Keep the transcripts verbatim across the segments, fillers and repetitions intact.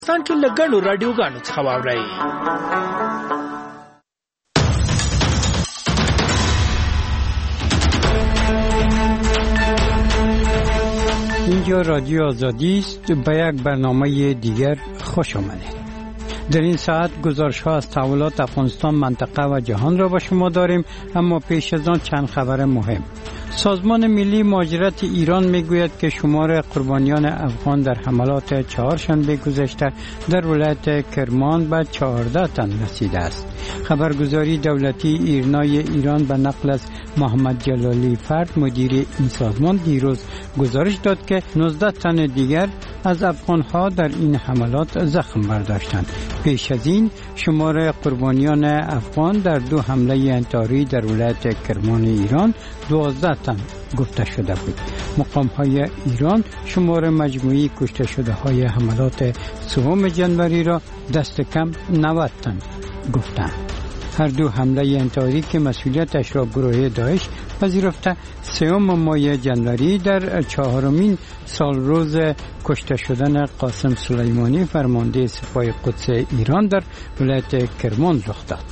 افغانستان کې لګړو رادیوګانو څخه واورئ. اینجا رادیو آزادی است. به یک برنامه دیگر خوش آمدید. در این ساعت گزارش ها از تحولات افغانستان، منطقه و جهان را با شما داریم، اما پیش از آن چند خبر مهم. سازمان ملی مهاجرت ایران میگوید که شمار قربانیان افغان در حملات چهارشنبه گذشته در ولایت کرمان به چهارده تن رسیده است. خبرگزاری دولتی ایرنای ایران به نقل از محمد جلالی فرد مدیر این سازمان دیروز گزارش داد که نوزده تن دیگر از افغان‌ها در این حملات زخم برداشتند. پیش از این شمار قربانیان افغان در دو حمله انتحاری در ولایت کرمان ایران دوازده تن گفته شده بود. مقام‌های ایران شمار مجموعی کشته شده های حملات سوم جنوری را دست کم نود تن گفتند. هر دو حمله انتحاری که مسئولیتش را گروه داعش پذیرفته سوم ماه جنوری در چهارمین سال روز کشته شدن قاسم سلیمانی فرمانده سپاه قدس ایران در ولایت کرمان رخ داد.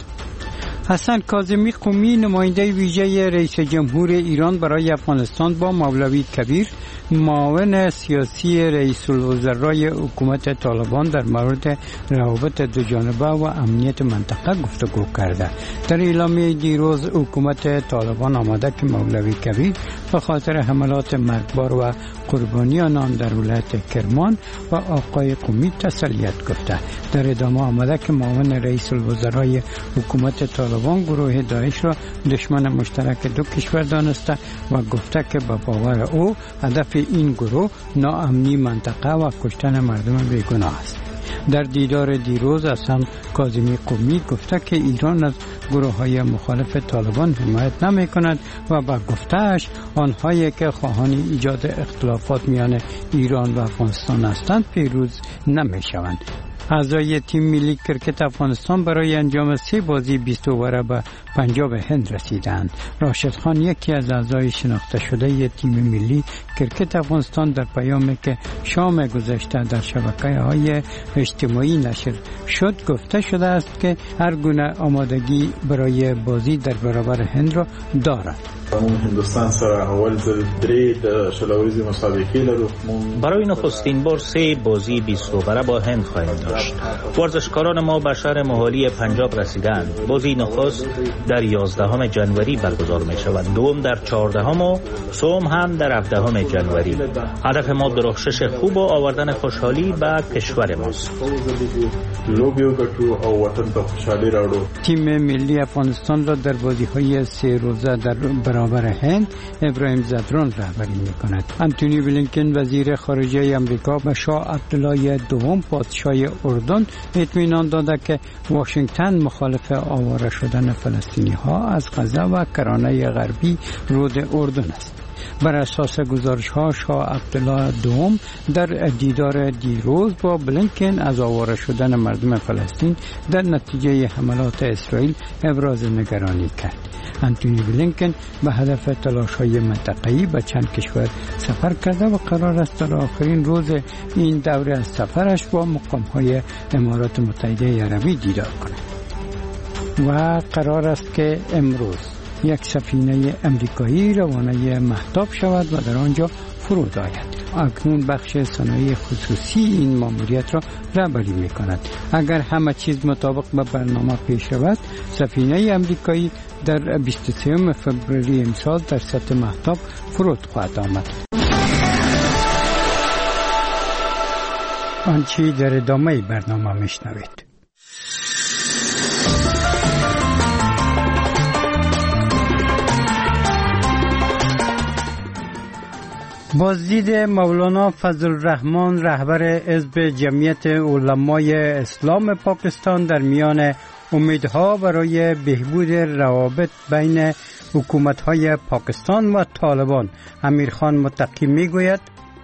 حسن کاظمی قمی نماینده ویژه رئیس جمهور ایران برای افغانستان با مولوی کبیر معاون سیاسی رئیس الوزرای حکومت طالبان در مورد روابط دوجانبه و امنیت منطقه گفتگو کرده. در اعلامیه دیروز حکومت طالبان آمده که مولوی کبیر به خاطر حملات مرگبار و قربانیان آن در ولایت کرمان و آقای قمی تسلیت گفته. در ادامه آمده که معاون رئیس الوزرای حکومت طالبان گروه داعش را دشمن مشترک دو کشور دانسته و گفته که به باور او هدف این گروه ناامنی منطقه و کشتن مردم بیگناه است. در دیدار دیروز حسن کاظمی قمی گفته که ایران از گروه های مخالف طالبان حمایت نمی کند و با گفتهش آنهایی که خواهان ایجاد اختلافات میان ایران و افغانستان هستند پیروز نمی شوند. اعضای تیم ملی کرکت افغانستان برای انجام سه بازی بیست اووره به پنجاب هند رسیدند. راشد خان یکی از اعضای شناخته شده ی تیم ملی کرکت افغانستان در پیامی که شام گذشته در شبکه‌های اجتماعی نشر شد گفته شده است که هر گونه آمادگی برای بازی در برابر هند را دارد. هندوستان سره اول ځل درې د شلوريزي مسابقې لرو. برای نخستین بار سه بازی بیست اووره با هند خواهیم داشت. ورزشکاران ما به شهر موهالی پنجاب رسیدند. بازی نخست در یازدهم جنوری برگزار می شود، دوم در چهاردهم و سوم هم در هفدهم جنوری. هدف ما درخشش خوب و آوردن خوشحالی به کشور ماست. لوبیو ګټو او وطن ته خوشحالي راوړو. تیم ملی افغانستان را در بازی‌های سه روزه در برابر هند ابراهیم زدران رهبری می‌کند. انتونی بلینکن وزیر خارجه آمریکا به شاه عبدالله دوم پادشاه اردن اطمینان داده که واشنگتن مخالف آواره شدن فلسطینی‌ها از غزه و کرانه غربی رود اردن است. بر اساس گزارش‌ها شاه عبدالله دوم در دیدار دیروز با بلینکن از آواره شدن مردم فلسطین در نتیجه حملات اسرائیل ابراز نگرانی کرد. انتونی بلینکن به هدف تلاش‌های منطقه‌ای به چند کشور سفر کرده و قرار است در آخرین روز این دوره از سفرش با مقام‌های امارات متحده عربی دیدار کند. و قرار است که امروز یک سفینه امریکایی روانه مهتاب شود و در آنجا فرود آید. اکنون بخش صنایع خصوصی این ماموریت را رهبری می کند. اگر همه چیز مطابق به برنامه پیش رود، سفینه امریکایی در بیست و سوم فوریه امسال در سطح مهتاب فرود خواهد آمد. آنچه در ادامه برنامه میشنوید. بازدید مولانا فضل الرحمن رهبر حزب جمعیت علمای اسلام پاکستان در میان امیدها برای بهبود روابط بین حکومت‌های پاکستان و طالبان. امیرخان متقی میگوید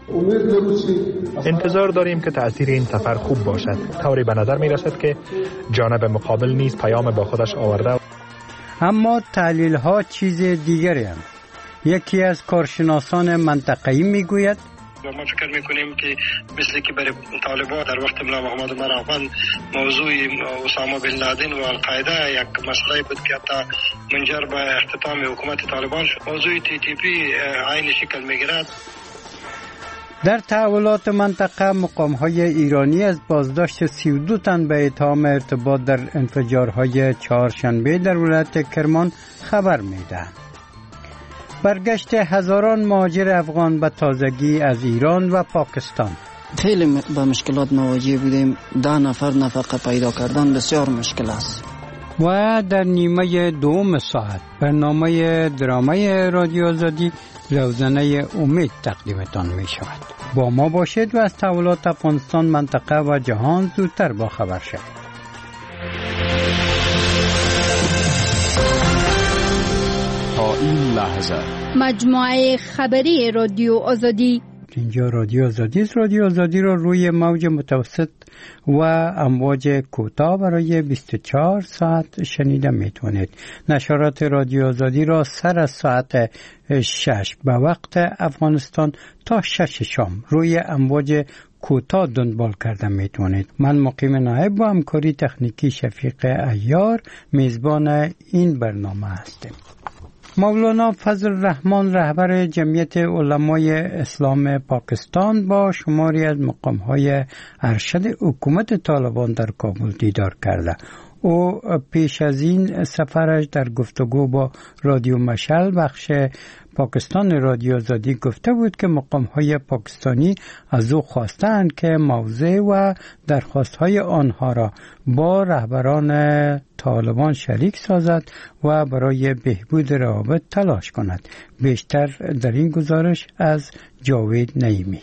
انتظار داریم که تأثیر این سفر خوب باشد. طوری به نظر می رسد که جانب مقابل نیز پیام با خودش آورده، اما تحلیل ها چیز دیگری هم. یکی از کارشناسان منطقه‌ای میگوید و ما فکر میکنیم که مثل که برای طالبان در وقت مولا محمد عمر افغان موضوع اسامه بن لادن و القاعده یک مسئله بود که حتی منجر به اختتام حکومت طالبان شد. موضوع تی تی پی عین شکل میگیرد. در تحولات منطقه مقام‌های ایرانی از بازداشت سی و دو تن به اتهام ارتباط در انفجارهای چهارشنبه در ولایت کرمان خبر می‌دهند. برگشت هزاران مهاجر افغان به تازگی از ایران و پاکستان. خیلی با مشکلات مواجه بودیم. ده نفر نفقه پیدا کردن بسیار مشکل است. و در نیمه دوم ساعت برنامه درامای رادیو آزادی روزنه امید تقدیمتان می شود. با ما باشید و از تحولات افغانستان، منطقه و جهان زودتر با خبر شوید. تا این لحظه مجموعه خبری رادیو آزادی. اینجا رادیو آزادی است. رادیو آزادی را روی موج متوسط و امواج کوتاه برای بیست و چهار ساعت شنیده میتونید. نشرات رادیو آزادی را سر از ساعت شش به وقت افغانستان تا شش شام روی امواج کوتاه دنبال کرده میتونید. من مقیم نایب با همکاری تکنیکی شفیق عیار میزبان این برنامه هستم. مولانا فضل الرحمن رهبر جمعیت علمای اسلام پاکستان با شماری از مقام‌های ارشد حکومت طالبان در کابل دیدار کرده. او پیش از این سفرش در گفتگو با رادیو مشعل بخش پاکستان رادیو آزادی گفته بود که مقام‌های پاکستانی از او خواستند که موضع و درخواست‌های آنها را با رهبران طالبان شریک سازد و برای بهبود روابط تلاش کند. بیشتر در این گزارش از جاوید نعیمی.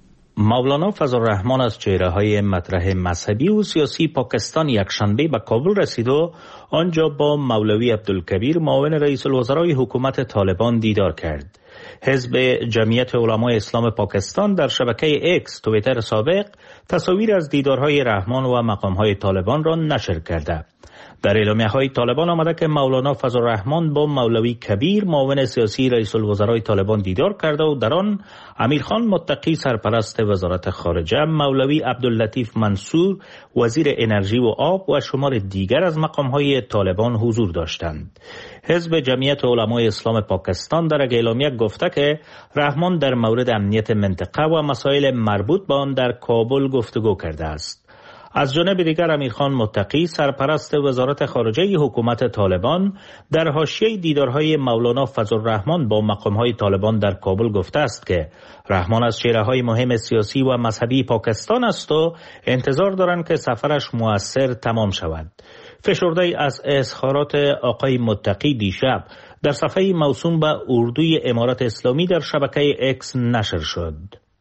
مولانا فضل الرحمن از چهره‌های مطرح مذهبی و سیاسی پاکستان یکشنبه به کابل رسید و آنجا با مولوی عبدالکبیر معاون رئیس الوزرای حکومت طالبان دیدار کرد. حزب جمعیت علمای اسلام پاکستان در شبکه اکس توییتر سابق تصاویر از دیدارهای رحمان و مقامهای طالبان را نشر کرده. در اعلامیه‌های طالبان آمده که مولانا فضل الرحمن با مولوی کبیر معاون سیاسی رئیس الوزرای طالبان دیدار کرده و در آن امیرخان متقی سرپرست وزارت خارجه، مولوی عبداللطیف منصور وزیر انرژی و آب و شمار دیگر از مقام‌های طالبان حضور داشتند. حزب جمعیت علمای اسلام پاکستان در اعلامیه گفته که رحمان در مورد امنیت منطقه و مسائل مربوط به آن در کابل گفتگو کرده است. از جانب دیگر امیرخان متقی سرپرست وزارت خارجه حکومت طالبان در حاشیه دیدارهای مولانا فضل الرحمن با مقامهای طالبان در کابل گفته است که رحمان از چهره‌های مهم سیاسی و مذهبی پاکستان است و انتظار دارند که سفرش مؤثر تمام شود. فشرده از اظهارات آقای متقی دیشب در صفحه موسوم به اردوی امارات اسلامی در شبکه اکس نشر شد.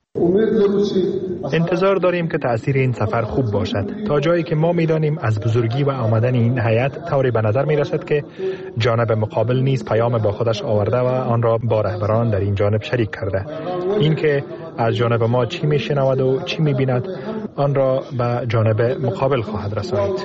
انتظار داریم که تأثیر این سفر خوب باشد تا جایی که ما می‌دانیم از بزرگی و آمدن این هیئت طوری به نظر می‌رسد که جانب مقابل نیز پیام با خودش آورده و آن را با رهبران در این جانب شریک کرده. این که از جانب ما چی می‌شنود و چی می‌بیند آن را به جانب مقابل خواهد رسانید.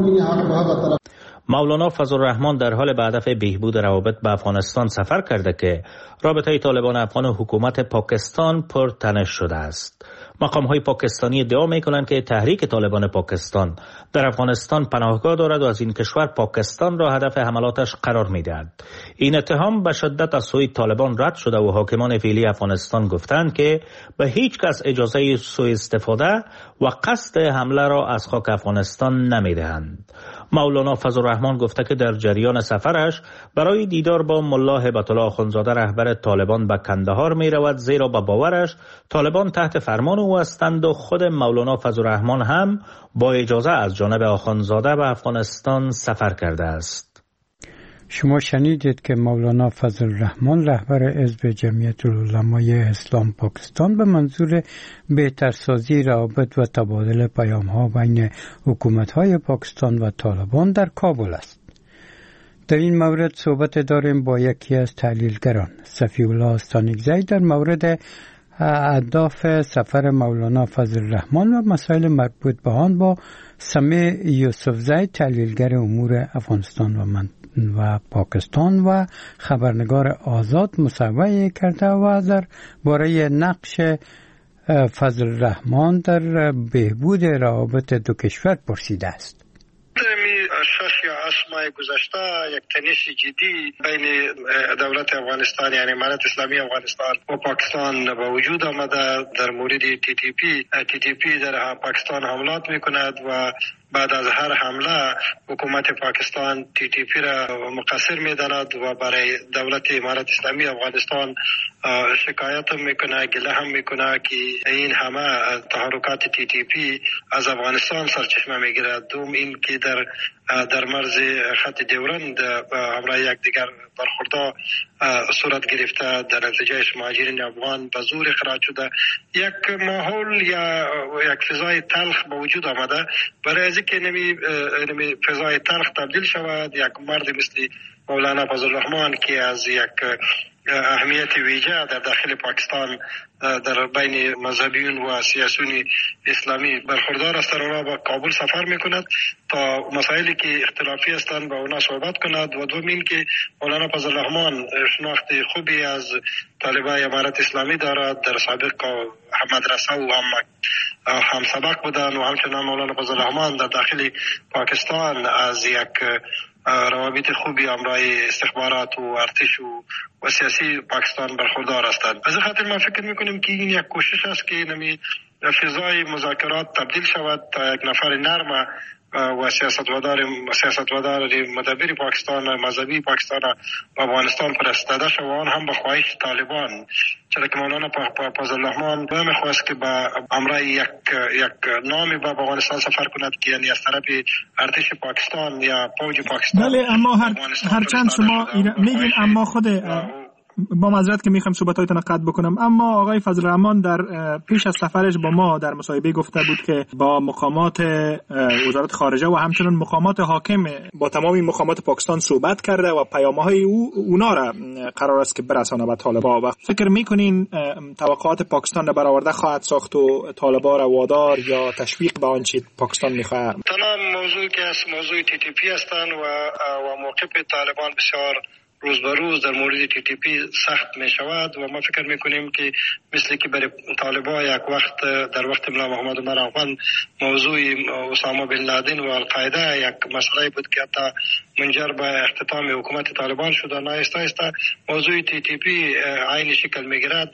مولانا فضل الرحمن در حال به هدف بهبود روابط با افغانستان سفر کرده که رابطه طالبان افغان و حکومت پاکستان پرتنش شده است. مقام‌های پاکستانی ادعا می‌کنند که تحریک طالبان پاکستان در افغانستان پناهگاه دارد و از این کشور پاکستان را هدف حملاتش قرار می‌دهد. این اتهام به شدت از سوی طالبان رد شده و حاکمان فعلی افغانستان گفتند که به هیچ کس اجازه سوء استفاده و قصد حمله را از خاک افغانستان نمی‌دهند. مولانا فضل الرحمن گفته که در جریان سفرش برای دیدار با ملا هیبت الله آخوندزاده رهبر طالبان به کندهار می رود، زیرا به باورش طالبان تحت فرمان او هستند و خود مولانا فضل الرحمن هم با اجازه از جانب آخوندزاده به افغانستان سفر کرده است. شما شنیدید که مولانا فضل الرحمن رهبر حزب جمعیت العلمای اسلام پاکستان به منظور بهترسازی روابط و تبادل پیام‌ها بین حکومت‌های پاکستان و طالبان در کابل است. در این مورد صحبت داریم با یکی از تحلیلگران، صفی الله استانیکزی، در مورد اهداف سفر مولانا فضل الرحمن و مسائل مربوط به آن با سمیع یوسفزی، تحلیلگر امور افغانستان و من و پاکستان و خبرنگار آزاد مصاحبه کرده و در باره نقش فضل الرحمن در بهبود روابط دو کشور پرسیده است. شش یا هشت ماه گذشته یک تنش جدی بین دولت افغانستان یعنی امارت اسلامی افغانستان و پاکستان به وجود آمده در مورد تی تی پی. تی تی پی در پاکستان حملات میکند و بعد از هر حمله حکومت پاکستان تی تی پی را مقصر میداند و برای دولت امارت اسلامی افغانستان شکایت هم میکنه، گله هم میکنه که این همه تحرکات تی تی پی از افغانستان سرچشمه میگیرد. دوم این که در در مرز خط ډیورند همراه یک دیگر برخوردها صورت گرفته، در نتیجهش مهاجرین افغان به زور اخراج شده. یک ماحول یا یک فضای تلخ به وجود آمده. برای از اینکه نمی نمی فضای تلخ تبدیل شود، یک مرد مثل مولانا فضل الرحمن که از یک اهمیت ویژه در داخل پاکستان در بین مذهبیون و سیاسیون اسلامی برخوردار است، اونا به کابل سفر میکند تا مسائلی که اختلافی هستند با اونا صحبت کند. و دوم این که مولانا فضل الرحمن شناخت خوبی از طالبای امارت اسلامی دارد، در سابق مدرسه و هم هم سبق بودن و همچنان مولانا فضل الرحمن در داخل پاکستان از یک روابط خوبی همراه استخبارات و ارتش و, و سیاسی پاکستان برخوردار هستند. از این خاطر ما فکر میکنیم که این یک کوشش است که نمی فضای مذاکرات تبدیل شود تا یک نفر نرم و سیاستمدار سیاستمدار مدبر پاکستان مذهبی پاکستان و افغانستان پرستاده شود، آن هم به خواهش طالبان. چرا که مولانا فضل الرحمن نمیخواست که با امرای یک یک نامی با افغانستان سفر کند که یعنی از طرف ارتش پاکستان یا فوج پاکستان. بله، اما هر هرچند شما میگین، اما خود با معذرت که میخوام صحبتاتون رو قطع بکنم، اما آقای فضل الرحمن در پیش از سفرش با ما در مصاحبه گفته بود که با مقامات وزارت خارجه و همچنین مقامات حاکم با تمامی مقامات پاکستان صحبت کرده و پیام‌های او اونا را قرار است که برسانه به طالبان. و فکر میکنین توقعات پاکستان را برآورده خواهد ساخت و طالبان را وادار یا تشویق به آنچه پاکستان میخواد؟ تمام موضوعی که از موضوع تی تی پی هستند و و موقف طالبان بسیار روز به روز در مورد تی تی پی سخت می شود و ما فکر می کنیم که مثل که برای طالبان یک وقت در وقت ملا محمد عمر افغان موضوع اسامه بن لادن و القاعده یک مسئله بود که حتی منجر به اختتام حکومت طالبان شده، نه آهسته آهسته موضوع تی تی پی عین شکل می گیرد.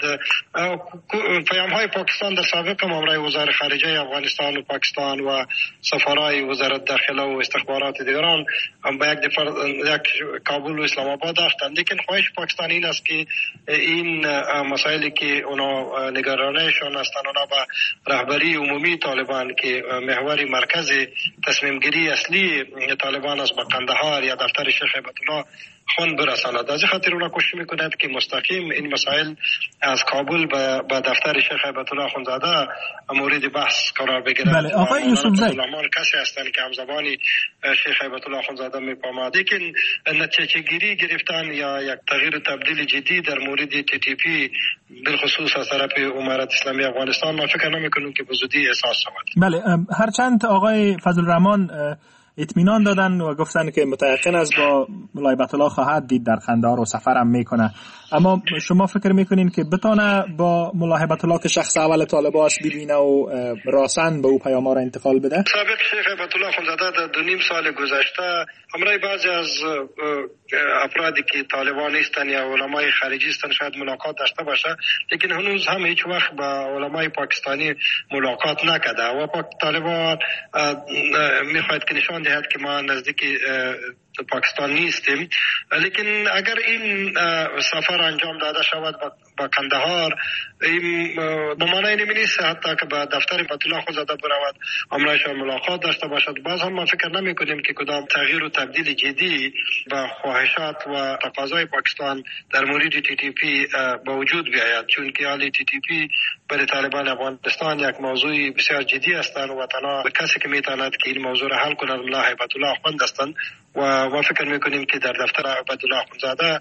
پیام های پاکستان در سابق امرای وزارت خارجه افغانستان و پاکستان و سفرای وزارت داخله و استخبارات دیگران با یک دفعه یک کابل و اسلام آباد داشتند، لیکن خواهش پاکستان این است که این مسائلی که اونا نگرانشان هستند اونا با رهبری عمومی طالبان که محور مرکز تصمیم گیری اصلی طالبان است با قندهار یا دفتر شیخ هیبت الله خون برساند. از این خاطر اونا کوشش میکنند که مستقیم این مسائل از کابل به دفتر شیخ هیبت الله خونزاده مورد بحث قرار بگیرد. بله، آقای یوسفزی کسی هستند که همزبانی شیخ هیبت الله خونزاده میفهمند، لیکن نتیجه گیری گرفتن یا یک تغییر و تبدیل جدی در مورد تی تی پی بالخصوص از طرف امارت اسلامی افغانستان ما فکر نمیکنیم که به زودی احساس شود. بله، هرچند آقای فضل الرحمن اطمینان دادن و گفتن که متأکد است با مولای هیبت الله خواهد دید در قندهار و سفرم میکنه، اما شما فکر میکنین که بتونه با مولای هیبت الله که شخص اول طالبان است ببینه و راسن به او پیام را انتقال بده؟ سابق شیخ هیبت الله خونزاده در دو نیم سال گذشته همراه بعضی از افرادی که طالبان نیستن یا علمای خارجی هستن شاید ملاقات داشته باشه، لیکن هنوز هم هیچ وقت با علمای پاکستانی ملاقات نکرده و پاک طالبان میخواهد که نشان دهد که ما نزدیک پاکستان نیستیم. لیکن اگر این سفر انجام داده شود با قندهار، این به معنی نمی نیست حتی که به دفتر هیبت الله خونزاده برود امرایش ملاقات داشته باشد. باز هم ما فکر نمی کنیم که کدام تغییر و تبدیل جدی با خواهشات و تقاضای پاکستان در مورد تی تی پی با وجود بیاید، چون که حالی تی تی پی برای طالبان افغانستان یک موضوع بسیار جدی هستند و تنها کسی که میتواند که این موضوع را حل کند ملا هیبت الله خونزاده هستند و ما فکر میکنیم که در دفتر عبدالله خونزاده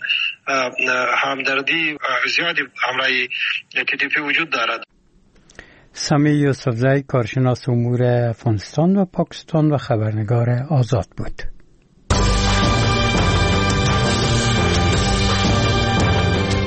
همدردی زیادی همراه تی تی پی وجود دارد. سمی یوسفزی، کارشناس امور افغانستان و پاکستان و خبرنگار آزاد بود.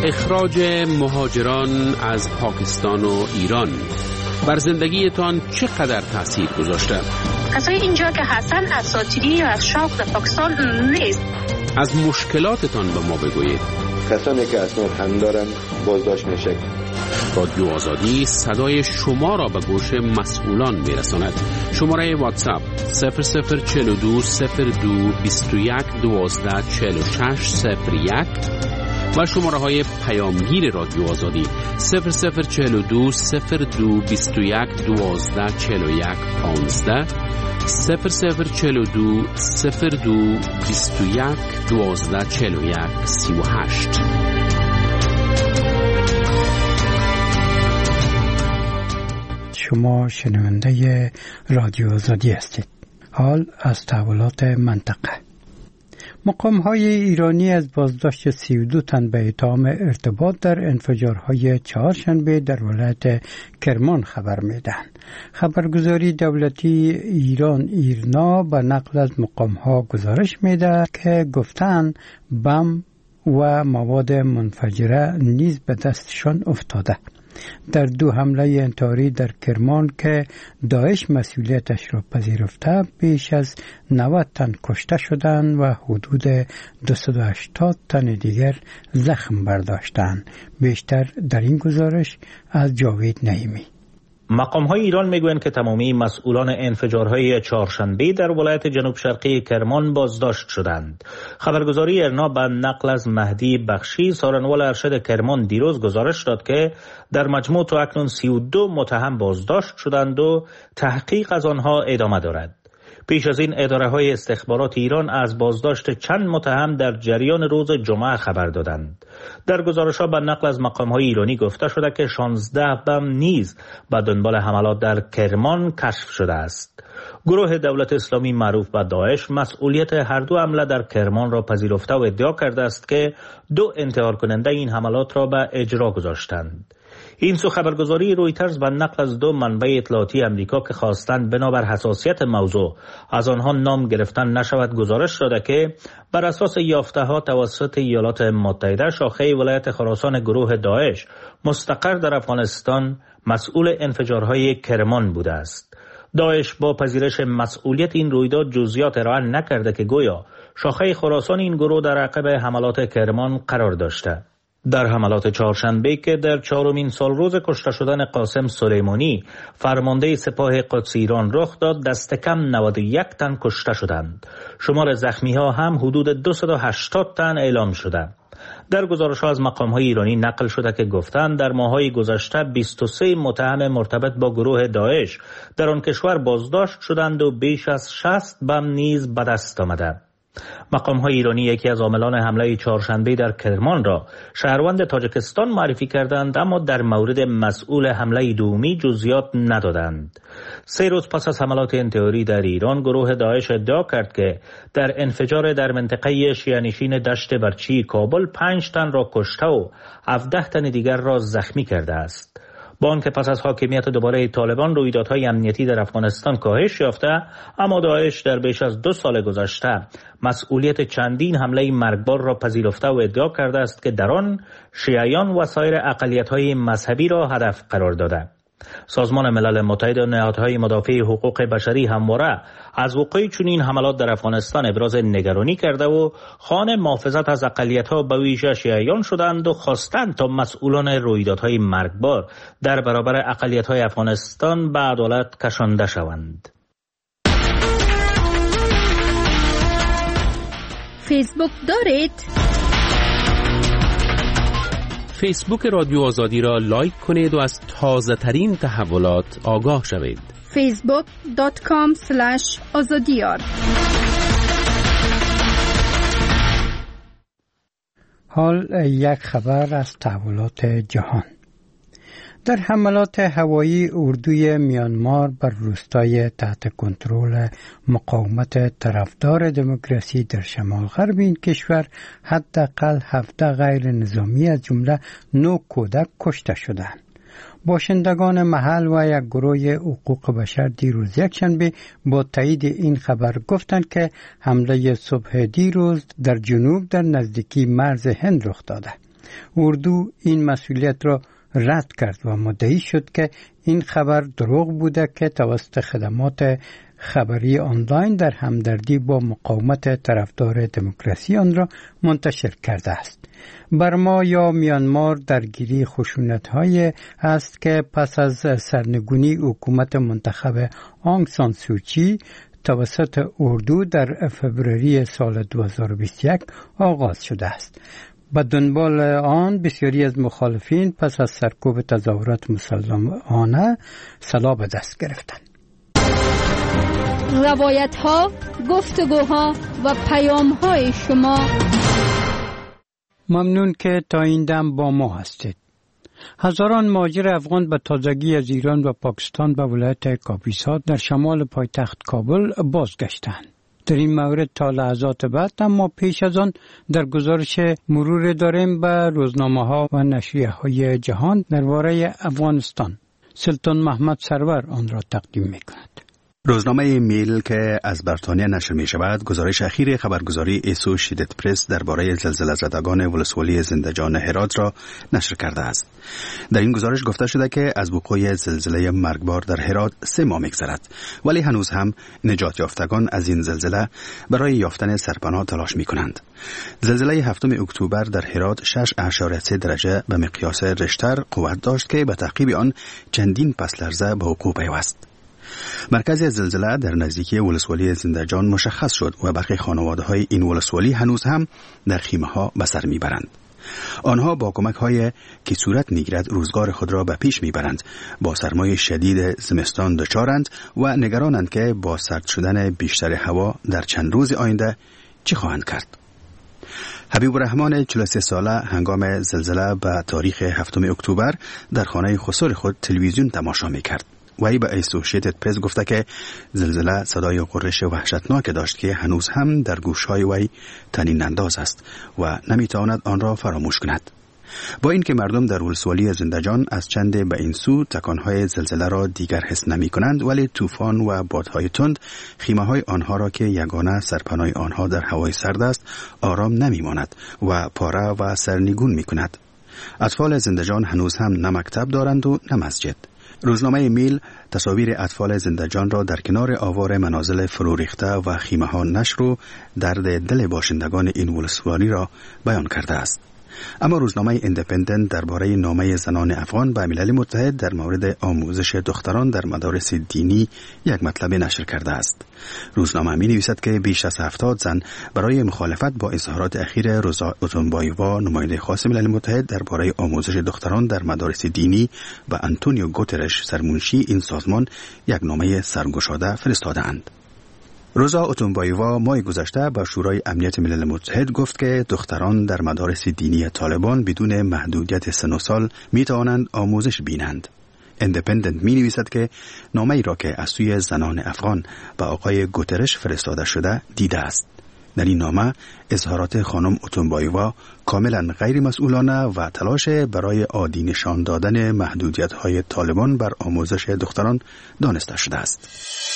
اخراج مهاجران از پاکستان و ایران بر زندگیتان چقدر تأثیر گذاشته؟ کسایی اینجا که هستن اساطیری یا از شوق در پاکستان نیست. از مشکلاتتان به ما بگویید. کسانی که اسناد هم دارن بازداشت میشه. رادیو آزادی صدای شما را به گوش مسئولان میرساند. شماره واتساپ صفر صفر چهل و دو صفر دو بیست و یک دوازده چهل و شش صفر یک و شماره های پیامگیر رادیو آزادی صفر صفر چهل و دو صفر دو بیست و یک دوازده چهل و یک پانزده صفر صفر چهل و دو صفر دو بیست و یک دوازده چهل و یک سی و هشت. شما شنونده رادیو آزادی هستید. حال از تحولات منطقه. مقام های ایرانی از بازداشت سی و دو تن به اتهام ارتباط در انفجارهای چهارشنبه در ولایت کرمان خبر میدهند. خبرگزاری دولتی ایران ایرنا به نقل از مقام ها گزارش میده که گفتند بم و مواد منفجره نیز به دستشان افتاده. در دو حمله انتحاری در کرمان که داعش مسئولیتش را پذیرفته بیش از نود تن کشته شدند و حدود دویست و هشتاد تن دیگر زخم برداشتند. بیشتر در این گزارش از جاوید نعیمی. مقام‌های ایران میگویند که تمامی مسئولان انفجارهای چهارشنبه در ولایت جنوب شرقی کرمان بازداشت شدند. خبرگزاری ارنا به نقل از مهدی بخشی سارنوال ارشد کرمان دیروز گزارش داد که در مجموع تا اکنون سی و دو متهم بازداشت شدند و تحقیق از آنها ادامه دارد. پیش از این اداره‌های استخبارات ایران از بازداشت چند متهم در جریان روز جمعه خبر دادند. در گزارش‌ها به نقل از مقام‌های ایرانی گفته شده که شانزده بم نیز به دنبال حملات در کرمان کشف شده است. گروه دولت اسلامی معروف به داعش مسئولیت هر دو حمله در کرمان را پذیرفته و ادعا کرده است که دو انتحار کننده این حملات را به اجرا گذاشتند. این سو خبرگزاری رویترز به نقل از دو منبع اطلاعاتی امریکا که خواستند بنابر حساسیت موضوع از آنها نام گرفتن نشود گزارش داده که بر اساس یافته ها توسط ایالات متحده شاخه ولایت خراسان گروه داعش مستقر در افغانستان مسئول انفجارهای کرمان بوده است. داعش با پذیرش مسئولیت این رویداد جزئیات ارائه نکرده که گویا شاخه خراسان این گروه در عقب حملات کرمان قرار داشته. در حملات چهارشنبه که در چهارمین سال روز کشته شدن قاسم سلیمانی فرمانده سپاه قدس ایران رخ داد، دست کم نود و یک تن کشته شدند. شمار زخمی ها هم حدود دویست و هشتاد تن اعلام شده. در گزارش ها از مقام های ایرانی نقل شده که گفتند در ماهای گذشته بیست و سه متهم مرتبط با گروه داعش در آن کشور بازداشت شدند و بیش از شصت بم نیز به دست آمده. مقام های ایرانی یکی از عاملان حمله چهارشنبه در کرمان را شهروند تاجیکستان معرفی کردند، اما در مورد مسئول حمله دومی جزئیات ندادند. سه روز پس از حملات انتحاری در ایران گروه داعش ادعا کرد که در انفجار در منطقه شیعه‌نشین دشت برچی کابل پنج تن را کشته و هفده تن دیگر را زخمی کرده است. با آنکه پس از حاکمیت دوباره طالبان رویدادهای امنیتی در افغانستان کاهش یافته، اما داعش در بیش از دو سال گذشته مسئولیت چندین حمله مرگبار را پذیرفته و ادعا کرده است که در آن شیعیان و سایر اقلیت‌های مذهبی را هدف قرار داده. سازمان ملل متحد و نهادهای مدافع حقوق بشری همواره از وقوع چنین حملات در افغانستان ابراز نگرانی کرده و خواهان محافظت از اقلیت‌ها به ویژه شیعیان شدند و خواستند تا مسئولان رویدادهای مرگبار در برابر اقلیت‌های افغانستان به عدالت کشانده شوند. فیسبوک دارید؟ فیسبوک رادیو آزادی را لایک کنید و از تازه ترین تحولات آگاه شوید. فیسبوک دات کام اسلش آزادیار. حال یک خبر از تحولات جهان. در حملات هوایی اردوی میانمار بر روستای تحت کنترل مقاومت طرفدار دموکراسی در شمال غرب این کشور حداقل هفده غیر نظامی از جمله نه کودک کشته شدند. باشندگان محل و یک گروه حقوق بشر دیروز یکشنبه با تایید این خبر گفتند که حمله صبح دیروز در جنوب در نزدیکی مرز هند رخ داده. اردو این مسئولیت را رد کرد و مدعی شد که این خبر دروغ بوده که توسط خدمات خبری آنلاین در همدردی با مقاومت طرفدار دموکراسی آن را منتشر کرده است. برما یا میانمار درگیری خشونت‌های است که پس از سرنگونی حکومت منتخب آنگ سان سوچی توسط اردو در فوریه سال دو هزار و بیست و یک آغاز شده است. به دنبال آن بسیاری از مخالفین پس از سرکوب تظاهرات مسلحانه سلاح به دست گرفتند. روایت ها، گفتگوها و پیام های شما. ممنون که تا این دم با ما هستید. هزاران مهاجر افغان به تازگی از ایران و پاکستان به ولایت کاپیسا در شمال پایتخت کابل بازگشتند. در این مورد تا لحظات بعد اما پیش از آن در گزارش مرور داریم به روزنامه ها و نشریه های جهان درباره افغانستان. سلطان محمد سرور آن را تقدیم می کند. روزنامه میل که از بریتانیا نشر می شود گزارش اخیر خبرگزاری اسوسییتد پرس درباره زلزله زدگان ولسوالی زندجان هرات را نشر کرده است. در این گزارش گفته شده که از وقوع زلزله مرگبار در هرات سه ماه می‌گذرد، ولی هنوز هم نجات یافتگان از این زلزله برای یافتن سرپناه تلاش می‌کنند. زلزله هفتم اکتبر در هرات شش اشاره سه درجه به مقیاس ریشتر قوت داشت که به تعقیب آن چندین پس لرزه به وقوع پیوست. مرکز زلزله در نزدیکی ولسوالی زندجان مشخص شد و برخی خانواده‌های این ولسوالی هنوز هم در خیمه‌ها به سر می‌برند. آنها با کمک‌های که صورت می‌گیرد روزگار خود را به پیش می‌برند، با سرمای شدید زمستان دچارند و نگرانند که با سرد شدن بیشتر هوا در چند روز آینده چه خواهند کرد. حبیب الرحمن چهل و سه ساله هنگام زلزله به تاریخ هفتم اکتبر در خانه خسر خود تلویزیون تماشا می‌کرد. وی به اسوسییتد پرس گفته که زلزله صدای غرش وحشتناک داشت که هنوز هم در گوش‌های وی طنین انداز است و نمیتواند آن را فراموش کند. با اینکه مردم در ولسوالی زندجان از چند به این سو تکانهای زلزله را دیگر حس نمی کنند، ولی طوفان و بادهای تند خیمه‌های آنها را که یگانه سرپناه آنها در هوای سرد است آرام نمی ماند و پاره و سرنگون می کند. اطفال زندجان هنوز هم نه مکتب دارند و نه مسجد. روزنامه میل تصاویر اطفال زندجان را در کنار آوار منازل فرو ریخته و خیمه ها نشر و درد دل باشندگان این ولسوالی را بیان کرده است. اما روزنامه ایندیپندنت درباره نامه زنان افغان به ملل متحد در مورد آموزش دختران در مدارس دینی یک مطلب نشر کرده است. روزنامه می نویسد که بیش از هفتاد زن برای مخالفت با اظهارات اخیر روزا اوتونبایووا نماینده خاص ملل متحد درباره آموزش دختران در مدارس دینی و آنتونیو گوترش سرمنشی این سازمان یک نامه سرگشاده فرستاده‌اند. روزا اوتونبایووا ماه گذشته به شورای امنیت ملل متحد گفت که دختران در مدارس دینی طالبان بدون محدودیت سن و سال می توانند آموزش بینند. ایندیپندنت می نویسد که نامه ای را که از سوی زنان افغان به آقای گوترش فرستاده شده دیده است. در این نامه اظهارات خانم اوتونبایووا کاملا غیر مسئولانه و تلاش برای عادی نشان دادن محدودیت های طالبان بر آموزش دختران دانسته شده است.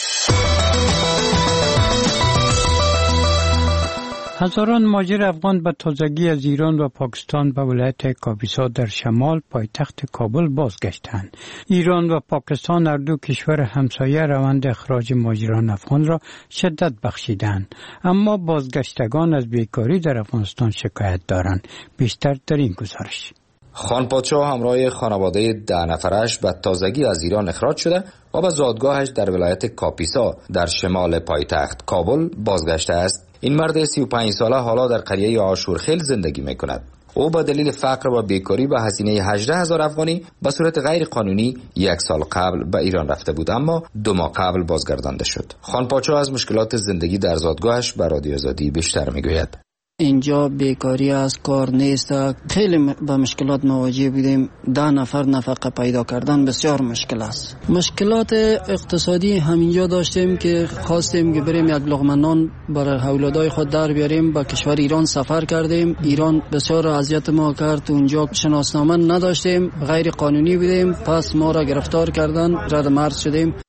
هزاران مهاجر افغان به تازگی از ایران و پاکستان به ولایت کاپیسا در شمال پایتخت کابل بازگشتند. ایران و پاکستان هر دو کشور همسایه روند اخراج مهاجران افغان را شدت بخشیدند، اما بازگشتگان از بیکاری در افغانستان شکایت دارند. بیشتر در این گزارش. خان پادشاه همراه خانواده ده نفرش به تازگی از ایران اخراج شده و به زادگاهش در ولایت کاپیسا در شمال پایتخت کابل بازگشته است. این مرد سی و پنج ساله حالا در قریه آشورخیل زندگی می کند. او به دلیل فقر و بیکاری به هزینه هجده هزار افغانی به صورت غیر قانونی یک سال قبل به ایران رفته بود، اما دو ماه قبل بازگردانده شد. خان پادشاه از مشکلات زندگی در زادگاهش به رادیو آزادی بیشتر می گوید. اینجا بیکاری از کار نیست، خیلی با مشکلات مواجه بودیم. ده نفر نفقه پیدا کردن بسیار مشکل است. مشکلات اقتصادی همینجا داشتیم که خواستیم که بریم یک لقمه نان برای اولادای خود در بیاریم. با کشور ایران سفر کردیم. ایران بسیار اذیت ما کرد. اونجا شناسنامه نداشتیم، غیر قانونی بودیم، پس ما را گرفتار کردن، رد مرز شدیم.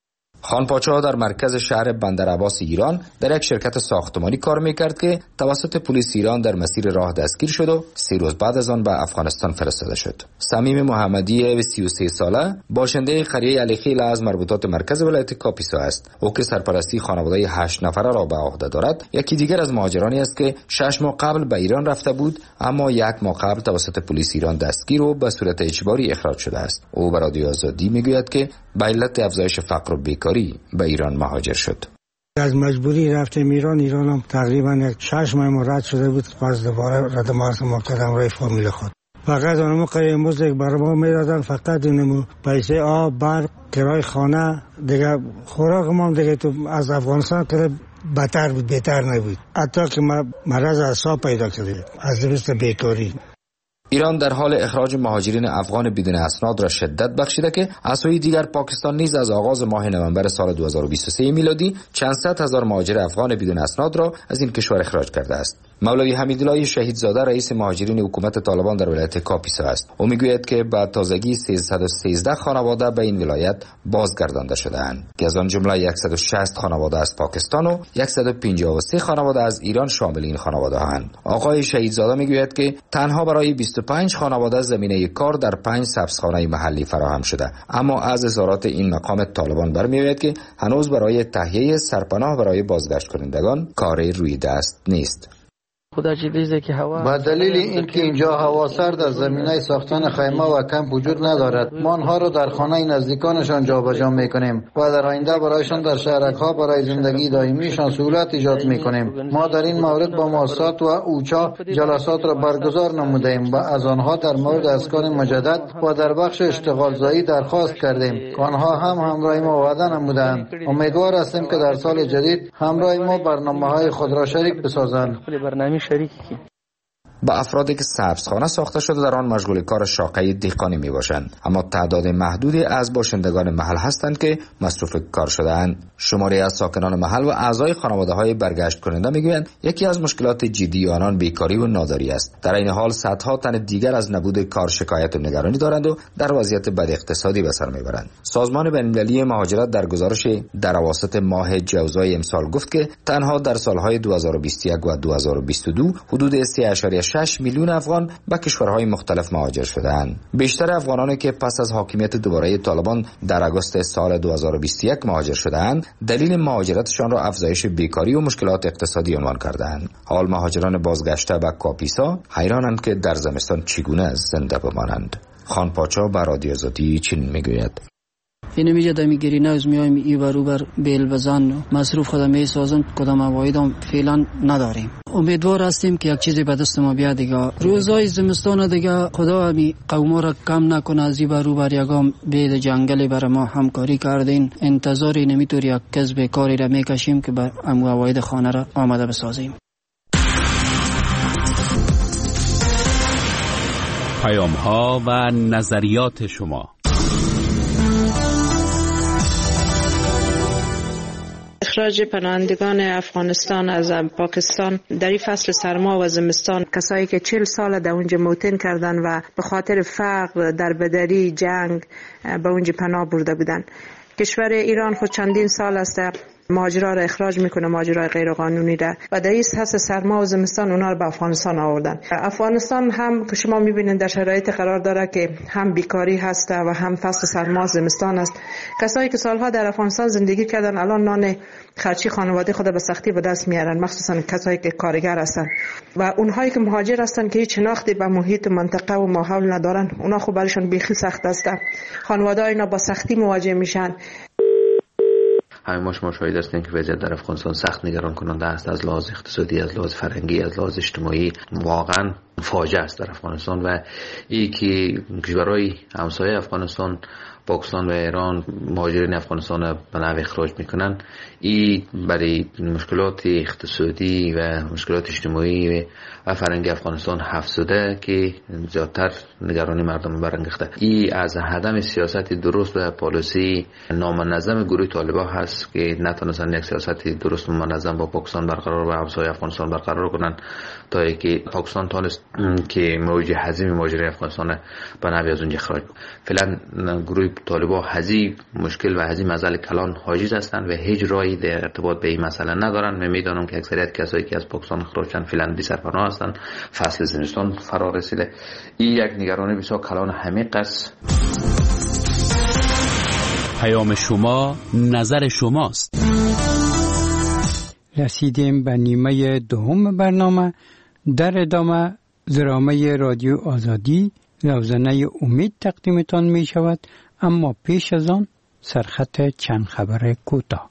خان پاچا در مرکز شهر بندر عباس ایران در یک شرکت ساختمانی کار میکرد که توسط پلیس ایران در مسیر راه دستگیر شد و سه روز بعد از آن به افغانستان فرستاده شد. صمیم محمدی سی و سه ساله باشنده قریه علیخیل از مربوطات مرکز ولایت کاپیسا است. او که سرپرستی خانواده هشت نفره را به عهده دارد، یکی دیگر از مهاجرانی است که شش ماه قبل به ایران رفته بود اما یک ماه قبل توسط پلیس ایران دستگیر و به صورت اجباری اخراج شده است. او به رادیو آزادی میگوید که به علت افزایش فقر و بیکاری به ایران مهاجر شد. از مجبوری رفتم ایران. ایران هم تقریبا یک شش ماه مرد شده بود. پس دوباره رد مارس ما کردم رای فامیل خود. فقط اونمو قیموز یک برای ما میدادن، فقط اونمو پیسه آب، برق، کرای خانه، دیگه خوراک ما دیگه تو از افغانستان که بدتر بود، بهتر نبود. حتی که ما مرض اعصاب پیدا کردیم از دست بیکاری. ایران در حال اخراج مهاجرین افغان بدون اسناد را شدت بخشیده که از سوی دیگر پاکستان نیز از آغاز ماه نوامبر سال دو هزار و بیست و سه میلادی چند صد هزار مهاجر افغان بدون اسناد را از این کشور اخراج کرده است. مولوی حمیدالله شهیدزاده رئیس مهاجرین حکومت طالبان در ولایت کاپیسا است. او میگوید که با تازگی سیصد و سیزده خانواده به این ولایت بازگردانده شده‌اند که از آن جمله صد و شصت خانواده از پاکستان و صد و پنجاه و سه خانواده از ایران شامل این خانواده هستند. آقای شهیدزاده میگوید که تنها برای بیست و پنج خانواده زمینه کار در پنج سبزخانه محلی فراهم شده، اما از اظهارات این مقام طالبان برمی‌آید که هنوز برای تهیه سرپناه برای بازگشت کنندگان کاری روی دست نیست. با دلیل اینکه اینجا هوا سرد از زمینه ساختن خیمه و کمپ وجود ندارد، ما آنها را در خانه نزدیکانشان جابجا میکنیم و در آینده برایشان در شهرک‌ها برای زندگی دائمیشان سهولت ایجاد میکنیم. ما در این مورد با مؤسسات و اوچا جلسات را برگزار نمودیم و از آنها در مورد اسکان مجدد و در بخش اشتغال زایی درخواست کردیم که آنها هم همراه ما وعده نمودند. امیدوار هستیم که در سال جدید همراه ما برنامه‌های خود را شریک بسازند. شریکی با افرادی که سبزخانه ساخته شده در آن مشغول کار شاقه دهقانی می باشند، اما تعداد محدودی از باشندگان محل هستند که مصروف کار شده‌اند. شماری از ساکنان محل و اعضای خانواده های برگشت کننده میگویند یکی از مشکلات جدی آنان بیکاری و ناداری است. در این حال صدها تن دیگر از نبود کار شکایت و نگرانی دارند و در وضعیت بد اقتصادی به سر میبرند. سازمان بین‌المللی مهاجرت در گزارش در اواسط ماه جوزای امسال گفت که تنها در سالهای دو هزار و بیست و یک و دو هزار و بیست و دو حدود سه اشاریه شش میلیون افغان به کشورهای مختلف مهاجر شدند. بیشتر افغانانی که پس از حاکمیت دوباره طالبان در آگوست سال دو هزار و بیست و یک مهاجر شدند، دلیل مهاجرتشان را افزایش بیکاری و مشکلات اقتصادی عنوان کردند. حال مهاجران بازگشته به کاپیسا حیرانند که در زمستان چگونه زنده بمانند. خان پاچا به رادیو آزادی چنین میگوید: این میجه دمی گرینه از میایم ای بروبر بیل بزن مصروف خودم میسازم، کدام عوایدم فعلا نداریم. امیدوار هستیم که یک چیزی به دست ما بیاد دیگه. روزای زمستان دیگه خدا همی قوما را کم نکنه از ای بروبر یگام بید جنگلی بر ما همکاری کردین. انتظاری نمیتوری یک کسب کاری را میکشیم که به امو عواید خانه را آماده بسازیم. پیام ها و نظریات شما. اخراج پناهندگان افغانستان از پاکستان در این فصل سرما و زمستان، کسایی که چهل سال در اونجا موطن کردن و به خاطر فقر، دربدری، جنگ به اونجا پناه برده بودن. کشور ایران خود چندین سال است مهاجرا را اخراج میکنه، مهاجرای غیر قانونی را، و در این فصل سرما و زمستان اونها را به افغانستان آوردن. افغانستان هم که شما میبینید در شرایط قرار داره که هم بیکاری هست و هم فصل سرما و زمستان است. کسایی که سالها در افغانستان زندگی کردن الان نان خرچی خانواده خود به سختی به دست میارن، مخصوصا کسایی که کارگر هستن و اونهایی که مهاجر هستن که هیچ شناختی به محیط منطقه و ماحول ندارن. اونا خب برایشون بیخی سخت است. خانواده اینا با سختی مواجه میشن. همین ما شما شاهد هستیم که وضعیت در افغانستان سخت نگران کننده است، از لحاظ اقتصادی، از لحاظ فرهنگی، از لحاظ اجتماعی. واقعا فاجعه است در افغانستان و این که کشورهای همسایه افغانستان، پاکستان و ایران مهاجرین افغانستان به نحو اخراج میکنن، این برای مشکلات اقتصادی و مشکلات اجتماعی و فرهنگی افغانستان افزوده که زیادتر نگرانی مردم برانگیخته. این از عدم سیاست درست و پالیسی نامنظم گروه طالبان هست که نتونستن یک سیاست درست و منظم با پاکستان برقرار و همسایه افغانستان برقرار کنن تا اینکه پاکستان تونست که موج هزینه ماجرای افغانستان به نوی از اونجا اخراج. فعلا گروه طالبان هزی مشکل و هزی مسئله کلان حاجز هستند و هیچ راهی در ارتباط به این مسئله ندارن. من میدانم که اکثریت کسایی که از پاکستان اخراج شدن فعلا بی سرپناه هستند. فصل زمستان فرا رسیده. این یک نگرانی بسیار کلان عمیق است. پیام شما نظر شماست. رسیدیم به نیمه دوم برنامه. در ادامه درامه رادیو آزادی روزنه امید تقدیمتان می شود، اما پیش از آن سرخط چند خبر کوتاه.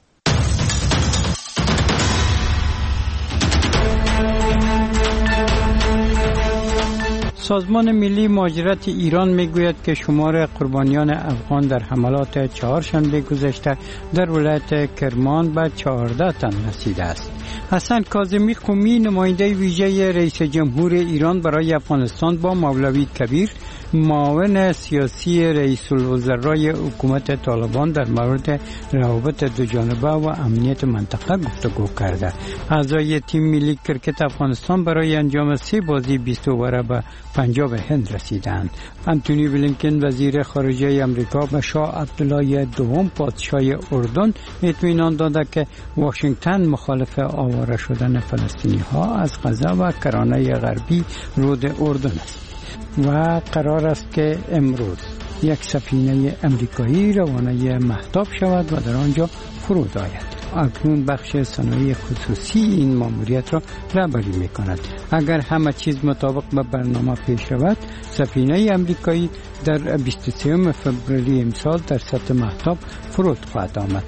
سازمان ملی مهاجرت ایران میگوید که شمار قربانیان افغان در حملات چهارشنبه گذشته در ولایت کرمان به چهارده تن رسیده است. حسن کاظمی قمی نماینده ویژه رئیس جمهور ایران برای افغانستان با مولوی کبیر معاون سیاسی رئیس الوزرای حکومت طالبان در مورد روابط دوجانبه و امنیت منطقه گفتگو کرده. اعضای تیم ملی کرکت افغانستان برای انجام سه بازی بیست اوور به پنجاب هند رسیدند. انتونی بلینکن وزیر خارجه امریکا به شاه عبدالله دوم پادشاه اردن اطمینان داده که واشنگتن مخالف آواره شدن فلسطینی ها از غزه و کرانه غربی رود اردن است و قرار است که امروز یک سفینه امریکایی روانه مهتاب شود و در آنجا فرود آید. اکنون بخش صنایع خصوصی این ماموریت را رهبری می کند. اگر همه چیز مطابق به برنامه پیش رود، سفینه امریکایی در بیست و سوم فوریه امسال در سطح مهتاب فرود خواهد آمد.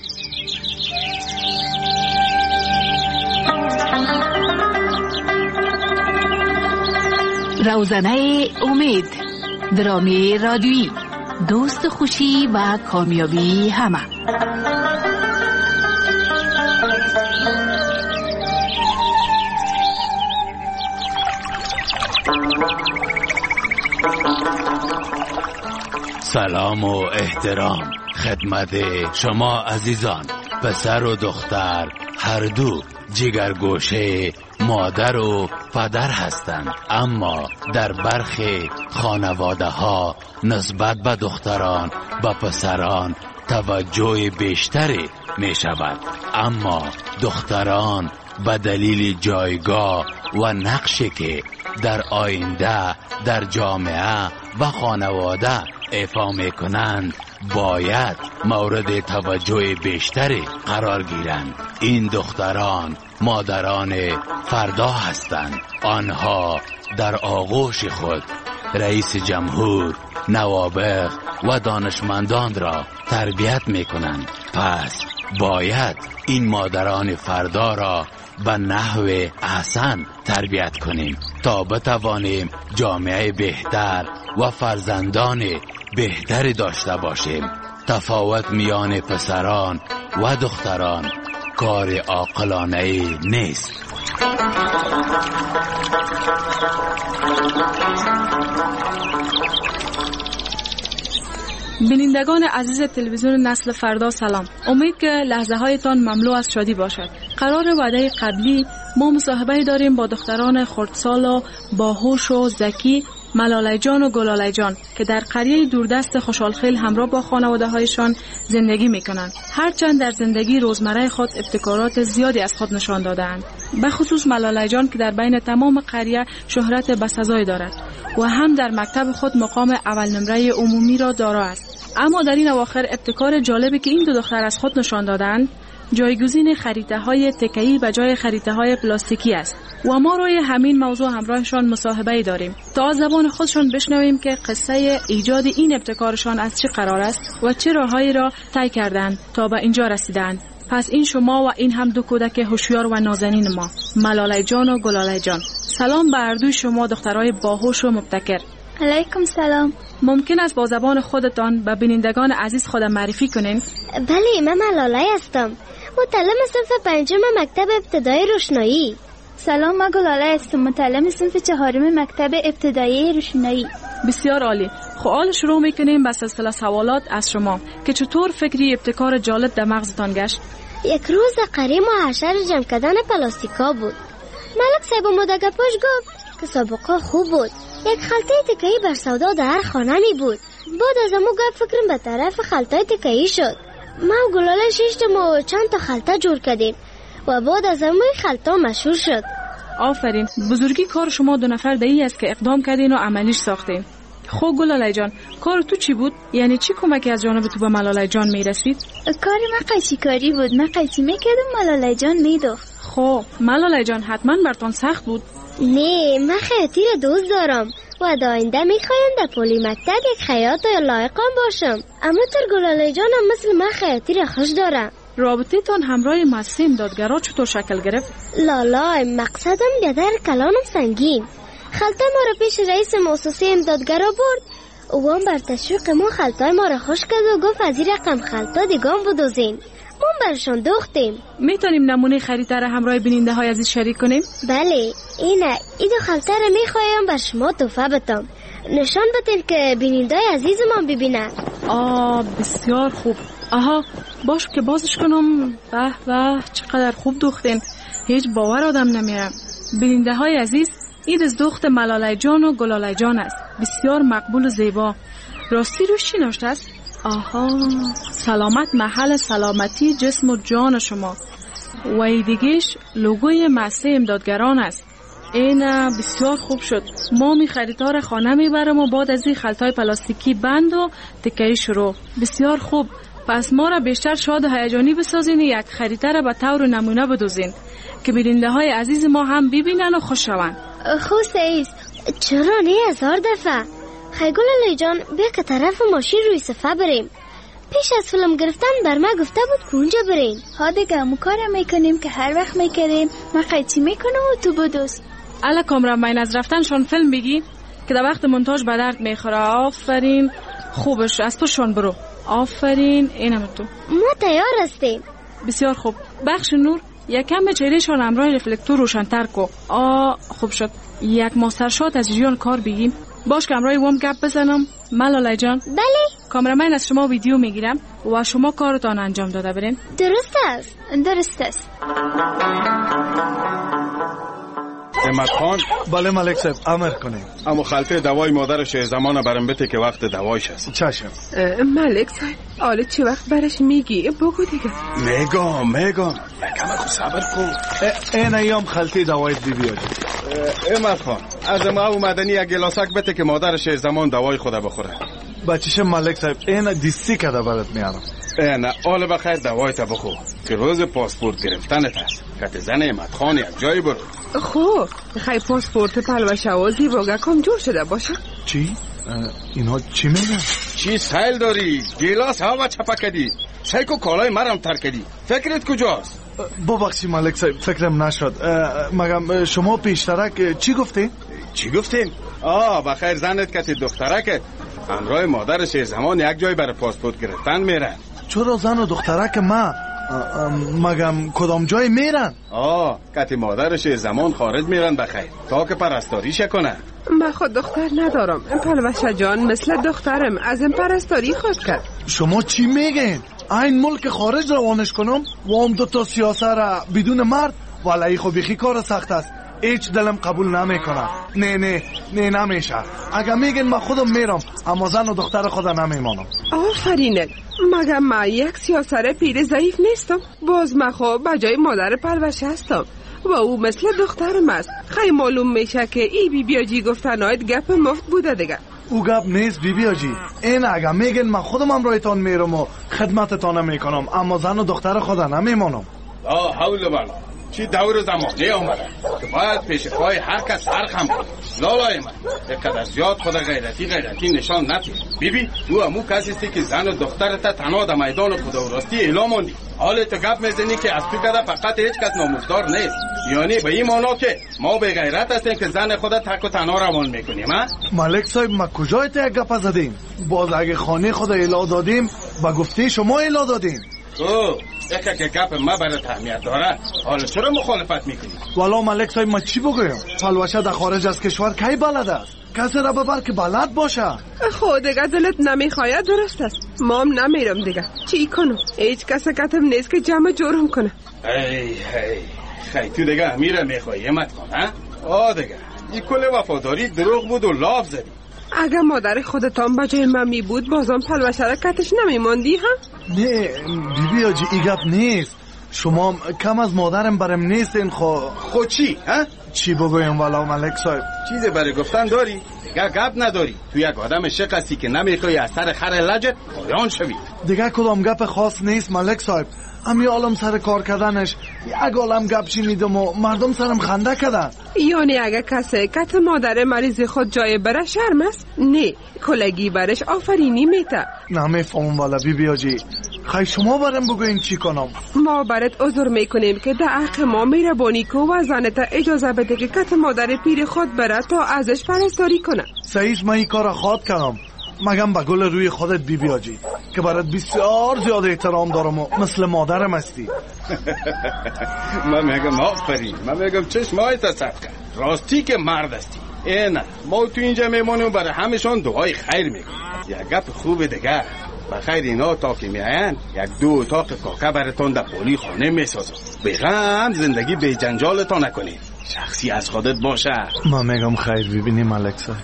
روزنه امید، درامی رادیویی، دوست خوشی و کامیابی همه. سلام و احترام خدمت شما عزیزان، پسر و دختر هر دو جگرگوشه مادر و پدر هستند، اما در برخی خانواده ها نسبت به دختران به پسران توجه بیشتری می شود، اما دختران به دلیل جایگاه و نقشی که در آینده در جامعه و خانواده ایفا می کنند باید مورد توجه بیشتری قرار گیرند. این دختران مادران فردا هستند. آنها در آغوش خود رئیس جمهور، نوابغ و دانشمندان را تربیت می کنند. پس باید این مادران فردا را به نحو احسن تربیت کنیم تا بتوانیم جامعه بهتر و فرزندان بهتری داشته باشیم. تفاوت میان پسران و دختران کار عاقلانه نیست. بینندگان عزیز تلویزیون نسل فردا سلام. امید که لحظه هایتان مملو از شادی باشد. قرار وعده قبلی ما مصاحبه داریم با دختران خردسال و باهوش و ذکی ملاله جان و گلاله جان که در قریه دوردست خوشحالخیل همراه با خانواده هایشان زندگی می کنند. هرچند در زندگی روزمره خود ابتکارات زیادی از خود نشان دادند، به خصوص ملاله جان که در بین تمام قریه شهرت بسزایی دارد و هم در مکتب خود مقام اول نمره عمومی را دارا است. اما در این اواخر ابتکار جالبی که این دو دختر از خود نشان دادند جایگزین خریطه های تکه‌ای به جای خریطه های پلاستیکی است و ما روی همین موضوع همراهشان مصاحبه داریم تا از زبان خودشان بشنویم که قصه ایجاد این ابتکارشان از چه قرار است و چه راههایی را طی کردند تا به اینجا رسیدند. پس این شما و این هم دو کودک هوشیار و نازنین ما، ملاله جان و گلاله جان. سلام به هر دوی شما دخترای باهوش و مبتکر. علیکم سلام. ممکن است با زبان خودتان به بینندگان عزیز خود معرفی کنین؟ بله، من ملاله هستم، متعلم صنف پنجم مکتب ابتدایی روشنایی. سلام، من گلاله هستم، متعلم صنف چهارم مکتب ابتدایی روشنایی. بسیار عالی. خب حالا شروع میکنیم به سلسله سوالات از شما که چطور فکری ابتکار جالب در مغزتان گشت؟ یک روز قری محشر جمع کردن پلاستیکا بود. ملک صاحب مدگپوش گفت که سابقه خوب بود. یک خلطه تکه‌ای بر سودا در هر خانه می بود. بعد از امو گپ فکرم به طرف خلطه تکه‌ای شد. ما و گلاله ششتم و چند تا خلطه جور کردیم و بعد از امو خلطه مشهور شد. آفرین، بزرگی کار شما دو نفر دایی است که اقدام کردین و عملیش ساختین. خب گلاله جان، کار تو چی بود؟ یعنی چی کمکی از جانب تو به ملاله جان میرسید؟ کار من قیچی کاری بود. من قیچی میکردم، ملاله جان میدوخت. خب ملاله جان حتما برتان سخت بود. نه، من خیاطی را دوست دارم و در آینده میخوایم در پلی مکتب یک خیاط لایقم باشم. اما تر گلاله جانم مثل من خیاطی را خوش دارم. رابطه تان همراه مؤسسه امدادگرا چطور شکل گرفت؟ لالا، مقصدم گدر کلانم سنگین. خلطه ما را پیش رئیس مؤسسه امدادگرا برد. او بر تشویق ما خلطه ما را خوش کرد و گفت از این رقم خلطه دیگام بدوزین. ما برشان دوختیم. میتونیم نمونه خریده را همراه بیننده های عزیز شریک کنیم؟ بله، اینه. این دو خلطه را میخوایم بر شما تحفه بدم. نشان بدین که بیننده عزیزمان ببینن. آه بسیار خوب. آها باش که بازش کنم. به به چقدر خوب دوختین. هیچ باور آدم نمیرم. بیننده های عزیز، این از دوخت ملاله جان و گلاله جان است. بسیار مقبول و زیبا. راستی روش چی نوشته است؟ آها، سلامت محل سلامتی جسم و جان شما. و ای دیگهش لوگوی مؤسسه امدادگران است. این بسیار خوب شد. ما می خریدار خانه میبرم و بعد از این خلطای پلاستیکی بند و تکه‌ای شروع. بسیار خوب. پس ما را بیشتر شاد و هیجانی بسازین، یک خریده را به طور نمونه بدوزین که بیننده های عزیز ما هم ببینن و خوش شوند. خوب سیست. چرا نه هزار دفعه. خیگل علی جان، بیا که طرف ماشین روی صفحه بریم. پیش از فیلم گرفتن بر ما گفته بود که اونجا برین. ها دیگه همون کارم میکنیم که هر وقت میکردیم. من قیچی میکنم و تو بدوز. الا کامران از رفتنشان فیلم بگی که در وقت مونتاژ به درد میخوره. آفرین، خوبش از پشتشان برو. آفرین، اینم تو. ما تیار هستیم. بسیار خوب. بخش نور یکم چهرهشان همراه رفلکتور روشن‌تر کو. آ خوب شد. یک ماسترشات از جریان کار بگیم. باش که همراه وام گپ بزنم. ملاله جان. بله. کامرامن از شما ویدیو میگیرم و شما کارتان انجام داده برین. درست است. درست است. احمد خان. بله ملک صاحب، امر کنیم. اما خلطه دوای مادر شه زمان برم بته که وقت دوایش هست. چشم. ملک صاحب، حالا چه وقت برش میگی؟ بگو دیگه. میگم میگم یکم خود صبر کن. این ایام خلطه دوایت بی بیاد. احمد خان، از ما اومدنی یک گلاسک بته که مادر شه زمان دوای خود بخوره. بچه‌ش ملک صاحب، این دیستی کده برات میارم. نه، حالا بخیر دوایت بخور که روز پاسپورت گرفتنت هست. کت زن احمد خان یک جایی برو. خب خیلی پاسپورت پلوشه و زیباگه کم جور شده باشه. چی؟ اینا چی میگن؟ چی سایل داری؟ گیلاس هوا چپا کدی. سایکو کالای مرم تر کدی. فکرت کجاست؟ ببخشی ملک صاحب، فکرم نشد. مگم شما پیشترک چی گفتین؟ چی گفتین؟ آه بخیر زنت کتی دخترکت همراه مادرش زمان یک جای برای پاسپورت گرفتن میرن. چرا زن و دخترک ما؟ مگم کدام جای میرن؟ آه کتی مادرش زمان خارج میرن بخیر تا که پرستاریش کنن. من خود دختر ندارم. پلوشه جان مثل دخترم از این پرستاری خود کرد. شما چی میگین؟ این ملک خارج روانش کنم و هم دو تا سیاسه را بدون مرد ولی خب بخی کار سخت است. هیچ دلم قبول نمیکنه. نه نه نه نمیشه. اگه میگین من خودم میرم اما زن و دختر خودم نمیمانم. آفرینه. مگه من یک سیاسر پیر ضعیف نیستم؟ باز من خب بجای مادر پلوشه هستم و او مثل دخترم است. خیلی معلوم میشه که ای بی بیاجی گفتنایت گپ مفت بوده دیگه. او گپ نیست بی بیاجی. این اگه میگین من خودم همراهتان میرم و خدمتتان میکنم اما زن و دختر خودم نمیمانم. آه حول بلا چی دور زمانه آمده که باید پیش پای هر کس هر خم کنه. لالای من یک قدر زیاد خود غیرتی غیرتی نشان نتی. بیبی تو همون کسی استی که زن و دخترت تنها در میدان خدا و راستی اعلام موندی. حال تو گپ میزنی که از تو کده فقط هیچ کس ناموزدار نیست. یعنی به این معنا که ما به غیرت هستیم که زن خودت تک و تنها روان میکنیم. ها ملک صاحب ما کجای تا یک گپ زدیم؟ باز اگه خانه خود اعلام دادیم با گفته شما اعلام دادیم. او یکه که گپ ما برای اهمیت داره حالا چرا مخالفت میکنی؟ والا ملک صاحب ما چی بگویم؟ پلوشه در خارج از کشور کی بلد است؟ کسی را ببر که بلد باشه. خود دیگه دلت نمیخواید درست است. ما هم نمیرم دیگه. چی کنم؟ هیچ کسی کتم نیست که جمع جورم کنه. ای ای خیلی تو دیگه میره میخوایی امت کن ها؟ آه دیگه این کل وفاداری دروغ بود و لاف زدی. اگر مادر خودتان با جای من می بود بازم پلوشه را کتش نمیماندی ها؟ نه بیبی آجی ای گپ نیست. شما کم از مادرم برم نیستین. خو خو چی ها؟ چی بگویم والا ملک صاحب؟ چیزی برای گفتن داری؟ دیگه گپ نداری. تو یک آدم شق هستی که نمیخوای از سر خر لجت پایان شوی. دیگه کدام گپ خاص نیست ملک صاحب. امی عالم سر کار کردنش یک عالم گپ شنیدم و مردم سرم خنده کردن. یعنی اگه کسی کت مادر مریض خود جای بره شرم است؟ نه کلگی برش آفرینی میته. نمیفهمم والا بی بی آجی. خیلی شما برم بگوین چی کنم؟ ما برات عذر میکنیم که در حق ما میربانی کو و زنت اجازه بده که کت مادر پیر خود بره تا ازش پرستاری کنه. سعیش من این کار خواد کردم. مگم با گل روی خودت بی بی آجی که برات بسیار زیاد احترام دارم و مثل مادرم هستی. من میگم آفرین. من میگم چشمایت صدقه. راستی که مرد هستی. اینا ما تو اینجا میمونیم برای همشون دعای خیر میگیم. یک گپ خوب دیگه بخیر اینا تا که میاین یک دو اتاق کاکا براتون در پولی خانه میسازم. بغم زندگی به جنجالتان نکنید. شخصی از خودت باشه. من میگم خیر ببینی ملک صاحب.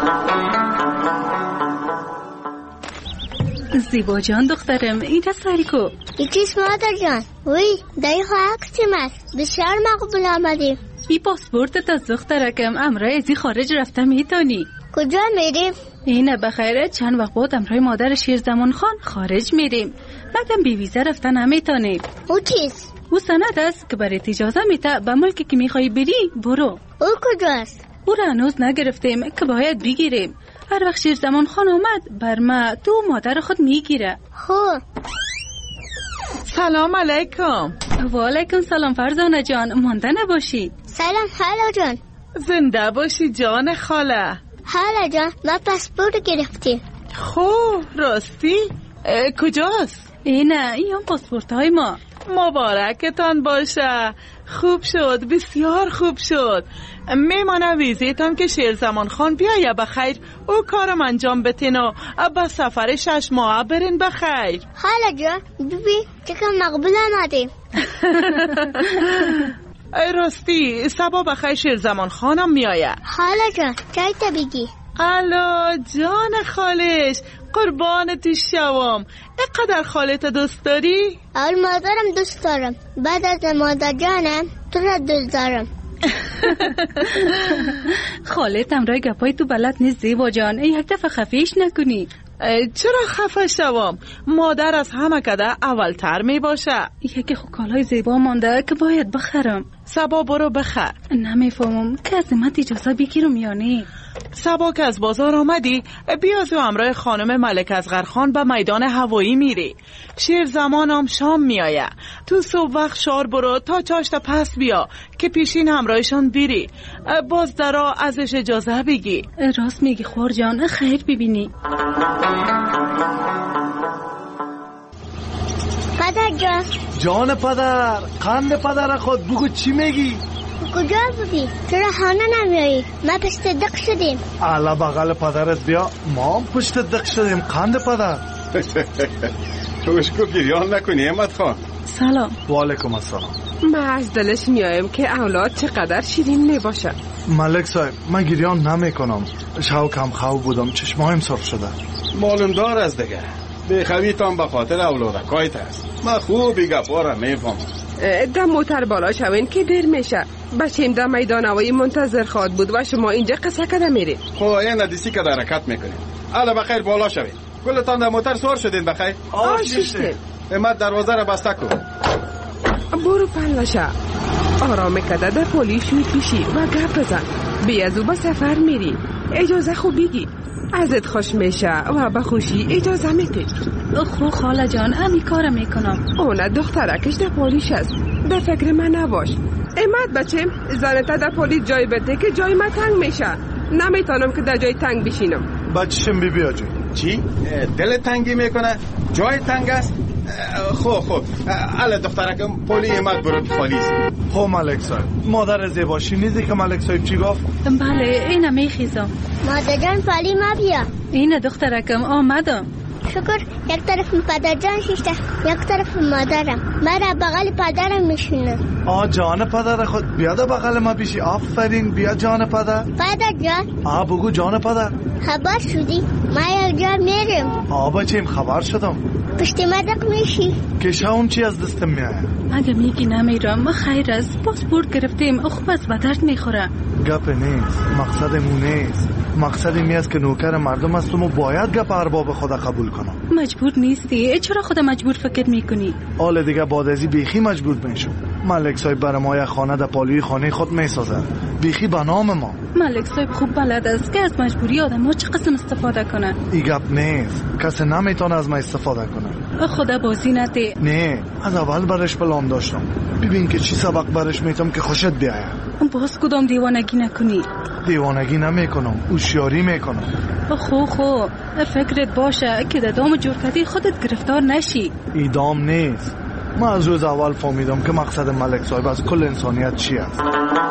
زیبا جان دخترم این دستاری کو؟ یکیش مادر جان. وی دایی خواه اکسیم است. بسیار مقبول آمدیم. ای پاسپورتت از دخترکم امرای ازی خارج رفته میتانی. کجا میریم؟ اینه بخیره چند وقت بعد امرای مادر شیرزمان خان خارج میریم. مگم بی ویزا رفتن نمیتانید. او چیست؟ او سند است که برای اجازه میته به ملکی که میخوای بری برو. او کجاست؟ او را هنوز نگرفتیم که باید بگیریم. هر وقت شیرزمان خان آمد بر ما تو مادر خود میگیره. خوب. سلام علیکم. و علیکم سلام فرزانه جان. مانده نباشی. سلام خاله جان. زنده باشی جان خاله. خاله جان ما پاسپورت گرفتیم. خوب راستی؟ کجاست؟ اینه این هم پاسپورت های ما. مبارکتان باشه. خوب شد بسیار خوب شد. میمانه ویزیتان که شیرزمان خان بیایه بخیر او کارم انجام بتین و با سفر شش ماه برین بخیر. خاله جان ببین چکم مقبول آمدیم. راستی سبا بخیر شیرزمان خانم میایه. خاله جان چای تا بگی. الا جان خالش قربان تو شوام. اقدر خالت دوست داری؟ اول مادرم دوست دارم. بعد از مادر جانم تو را دوست دارم. خالت امرای گپای تو بلد نیست زیبا جان. یک دفعه خفیش نکنی. چرا خفه شوام؟ مادر از همه کده اولتر می باشه. یکی خو کالای زیبا مانده که باید بخرم. سبا برو بخر. نمیفهمم که از من اجازه بگیرم یا نه. سبا که از بازار آمدی بیا تو همراه خانم ملک اصغر خان به میدان هوایی میری. شیر زمانم شام میایه. تو صبح وقت شار برو تا چاشت پس بیا که پیشین همراهشان بیری. باز درا ازش اجازه بگی. راست میگی خور جان. خیر ببینی. پدر جان. جان پدر قند پدر خود بگو چی میگی؟ کجا بودی؟ چرا خانه نمیایی؟ ما پشت دق شدیم. علا بغل پدرت بیا. ما هم پشت دق شدیم قند پدر. توشکو گریان نکنی احمد خان. سلام. و علیکم السلام. ما از دلش میایم که اولاد چقدر شیرین میباشه. ملک صاحب من گریان نمی کنم. شاو کم خو بودم چشمایم سرخ شده. معلوم دار از دیگه بخویتان به خاطر اولادکایت است. من خوبی گپا را میفهمم. در موتر بالا شوین که دیر میشه. بچیم در میدان هوایی منتظر خواهد بود و شما اینجا قصه کده میرید. خب این ندیسی که در حرکت میکنید. حالا بخیر بالا شوید. کلتان در موتر سوار شدین بخیر. آشیشتید. امت دروازه را بسته کن. برو پلوشه. آرام کده در پولی شوی پیشی و گپ بزن. بیازو به سفر میری. اجازه خوب بگی. ازت خوش میشه و به خوشی اجازه میتی. خو خاله جان همی کارم میکنم. اونه دخترکش در پولیش هست. در فکر من نباش. امت بچیم زنتا در پولیس جای بده که جای من تنگ میشه. نمیتونم که در جای تنگ بشینم. بچشم بی بی آجی. چی؟ دل تنگی میکنه؟ جای تنگ است؟ خب خب اله دخترکم پولی امت برو خالیست. خب ملک صاحب مادر زیبا شنیدی که ملک صاحب چی گفت؟ بله اینه میخیزم. مادر جان پولی ما بیا. اینه دخترکم آمدم. شکر یک طرف پدر جان شیشته یک طرف مادرم. مرا بغل پدرم میشونه. آ جان پدر خود بیاد بغل ما بیشی. آفرین بیا جان پدر. پدر جان. آ بگو جان پدر. خبر شدی؟ ما یک جا میریم. آ بچیم خبر شدم. پشت مدق میشی. کشاوم چی از دستم میآید؟ اگه میگی نمیرم خیر است. پاسپورت گرفتیم اخ بس به درد میخوره. گپ نیست، مقصدمون نیست. مقصد این است که نوکر مردم هستم و باید گپ ارباب خدا قبول کنم. مجبور نیستی؟ چرا خدا مجبور فکر میکنی؟ حال دیگه بعد ازی بیخی مجبور میشم. ملک صاحب برای ما یک خانه در پالوی خانه خود میسازه. بیخی به نام ما. ملک صاحب خوب بلد است که از مجبوری آدم ها چه قسم استفاده کنه. این گپ نیست. کسی نمیتونه از ما استفاده کنه. خدا بازی نده. نه، از اول برش پلان داشتم. ببین که چی سبق برش میتم که خوشت بیاید. باز کدام دیوانگی نکنی؟ دیوانگی نمیکنم، هوشیاری میکنم. خو خو فکرت باشه که در دام جور کردی خودت گرفتار نشی. ایدام نیست. من از روز اول فهمیدم که مقصد ملک صاحب از کل انسانیت چی است.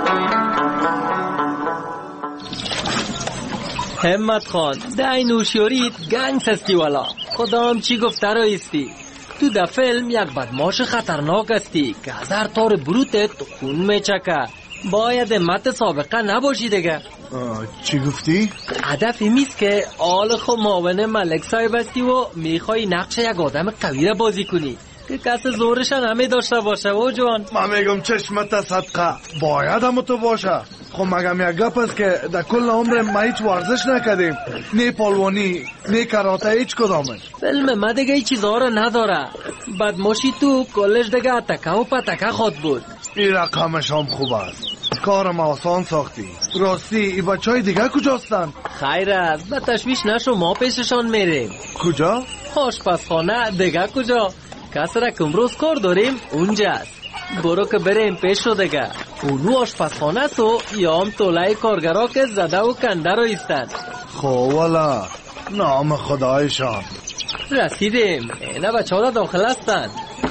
همت خان دای نوشیاریت گنگ سستی والا. خدام چی گفته رایستی؟ تو در فیلم یک بدماش خطرناک هستی که هزار تار بروتت خون میچکه. باید مت سابقه نباشی دیگه. چی گفتی؟ هدف میست که آل خو معاون ملک صاحب هستی و میخوای نقش یک آدم قوی را بازی کنی که کس زورش نمی داشته باشه. و جوان من میگم چشمت صدقه باید هم تو باشه. خب مگم یک گپ است که در کل عمر ما هیچ ورزش نکردیم، نه پالوانی نه کراته هیچ کدامش. فیلم ما دیگه ای چیزها را نداره. بدماشی تو کلش دیگه اتکه و پتکه خود بود. این رقمش هم خوب است. کارم آسان ساختی. راستی ای بچه های دیگه کجاستن؟ خیر است به تشویش نشو، ما پیششان میریم. کجا؟ آشپزخانه. دیگه کجا؟ کس را که امروز کار داریم اونجاست. برو که بریم پیش رو دیگه. اونو آشپزخانه سو یا هم طوله کارگرا که زده و کنده رو ایستن. خب والا نام خدایشان. رسیدیم. اینه بچه ها داخل هستن.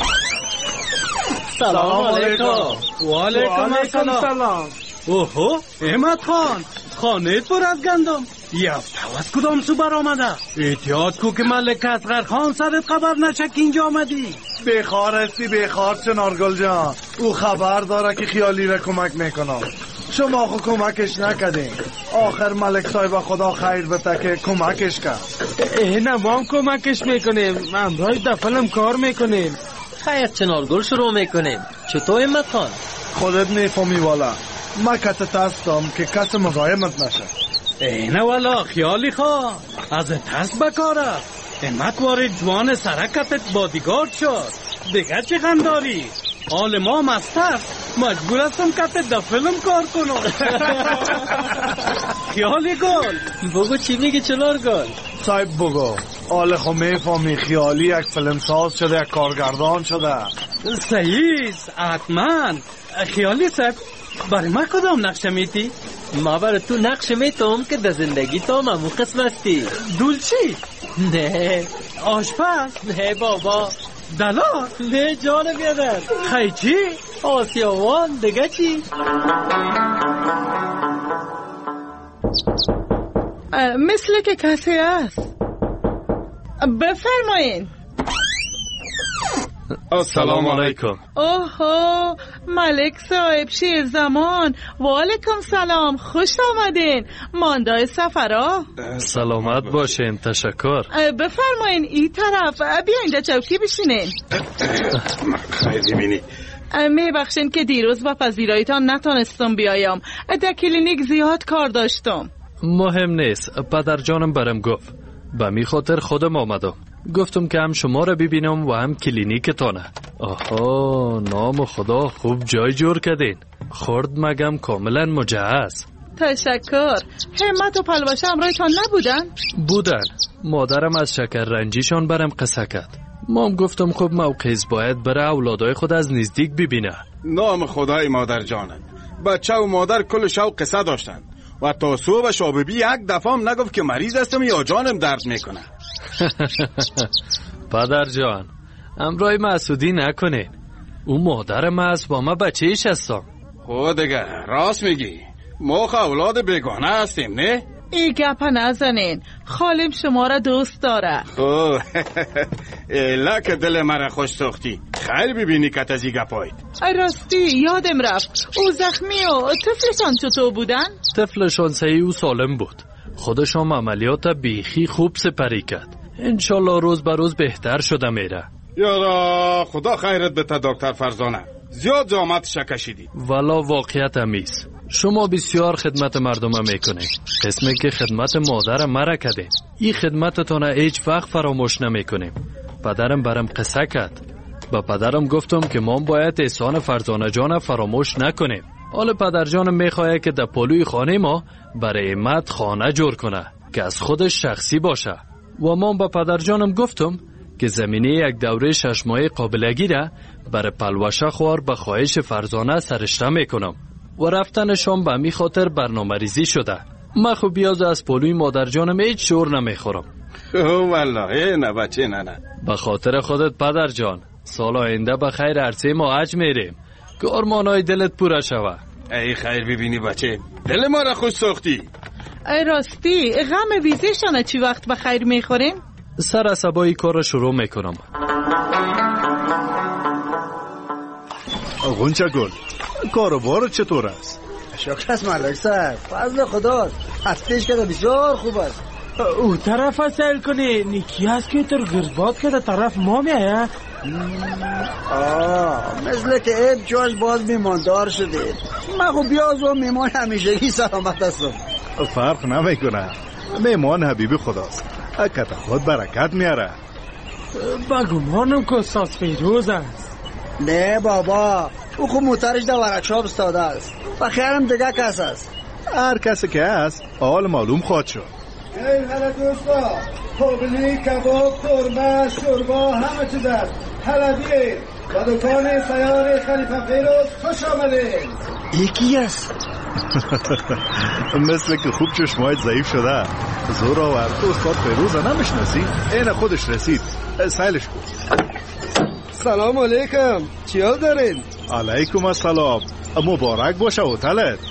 سلام علیکم. و علیکم السلام. اوهو احمد خان، خانه پر از گندم. یفته از کدام سو بر آمده؟ احتیاط کو که ملک اصغر خان سرت خبر نشه که اینجا آمدی. بخار هستی بخار چنارگل جان. او خبر داره که خیالی را کمک میکنم. شما خو کمکش نکدین. آخر ملک صاحب خدا خیر بده که کمکش کرد. اینه ما هم کمکش میکنیم. من برای دفلم کار میکنیم. خیر چنارگل شروع میکنیم. چطور احمد خان؟ خودت میفهمی والا. ما کتت هستم که کس مزاحمت نشه. اینه والا خیالی خواه از تست بکاره. امت وارد جوان سرکتت بادیگارد شد. دیگه چه خنداری؟ حال ما مستر مجبور هستم کتت در فیلم کار کنم. خیالی گل بگو چی میگی چنار گل؟ صاحب بگو. حال خو میفهمی خیالی یک فیلم ساز شده، یک کارگردان شده. صحیح حتما. خیالی صاحب برای ما کدام نقشه میتی؟ ما برای تو نقشه میتم که در زندگی تو ممو قسم هستی. دولچی؟ نه. آشپز؟ نه بابا. دلال؟ نه جان بیادر. خیلی چی؟ آسیاوان. دیگه چی؟ مثل که کسی هست. بفرمایین. السلام علیکم. اوهو ملک صاحب شیر زمان. و علیکم سلام، خوش آمدین. ماندای سفرا. سلامت باشین. تشکر. بفرمایین این طرف. بیا اینجا چوکی بشینین. خیلی بینی میبخشین که دیروز با پذیرایتان نتونستم بیایم. در کلینیک زیاد کار داشتم. مهم نیست. پدر جانم برم گفت به می خاطر خودم آمدم. گفتم که هم شما را ببینم و هم کلینیکتانه. آها نام خدا خوب جای جور کردین. خورد مگم کاملا مجهز. تشکر. همت و پلوشه همراهتان نبودن؟ بودن. مادرم از شکر رنجیشان برم قصه کرد. مام گفتم خب موقعیز باید برای اولادای خود از نزدیک ببینه. نام خدای مادر جانت. بچه و مادر کل شو قصه داشتن و تا صبح شاببی یک دفعه هم نگفت که مریض هستم یا جانم درد میکنه. پدر جان امرای مسعودی نکنین. او مادرم است با ما بچه ایش هستم. خود دیگه راست میگی. ما خو اولاد بیگانه هستیم نه؟ این گپ نزنین، خالم شما را دوست داره. اوه ایلا که دل مرا خوش ساختی. خیر ببینی که تزی گپایید. ای راستی یادم رفت، او زخمی و طفلشان چطور بودن؟ طفلشان صحیح و سالم بود. خودشان عملیات بیخی خوب سپری کرد. انشالله روز به روز بهتر شده میره. یارا خدا خیرت بده دکتر فرزانه، زیاد زحمتش کشیدی. والا واقعیت امیز شما بسیار خدمت مردم میکنید. قسمی که خدمت مادر مرا کردید، این خدمتتان هیچ وقت فراموش نمیکنیم. پدرم برام قصه کرد. با پدرم گفتم که ما باید احسان فرزانه جان فراموش نکنیم. حالا پدر جانم میخواه که در پلوی خانه ما برای مد خانه جور کنه که از خودش شخصی باشه. و من با پدر جانم گفتم که زمینه یک دوره شش ماهه قابلگی را برای پلوشه خوار به خواهش فرزانه سرشته میکنم و رفتنشان به می خاطر برنامه ریزی شده. من خب بیاز از پلوی مادر جانم هیچ شور نمیخورم. والله نه بچه نه نه. به خاطر خودت پدر جان، سال آینده به خیر عرصه ما حج میریم که ارمانای دلت پوره شوه. ای خیر ببینی بچه، دل ما را خوش ساختی. ای راستی غم ویزشانه چی وقت به خیر میخوریم؟ سر عصبایی کار را شروع میکنم. غنچه گل، کاروبار چطور است؟ شکر است ملک صاحب، فضل خداست. از پیش کده بسیار خوب است. او طرف سیل کنی نیکی هست که تر گرزباد که در طرف ما میایه. آه مثل که این جاش باز میماندار شده. من خب بیاز و میمان همیشگی سلامت هستم. فرق نمیکنه، میمان حبیبی خداست، اکت خود برکت میاره. بگمانم که استاد فیروز است. نه بابا، او خب موترش در ورکشاپ استاده است. بخیرم دیگه کس است. هر کسی که است حال معلوم خواهد شد. ای هلا دوستا، پابلی، کباب، قرمه، شوربا، همه چیز است. حلبی و دکان سیار خلیفه فیروز خوش آمدین. یکی است. مثل که خوب چشمایت ضعیف شده. زور آورد تو استاد فیروز نمیشناسی؟ این خودش رسید، سیلش کن. سلام علیکم، چی حال دارین؟ علیکم السلام، مبارک باشه هتلت.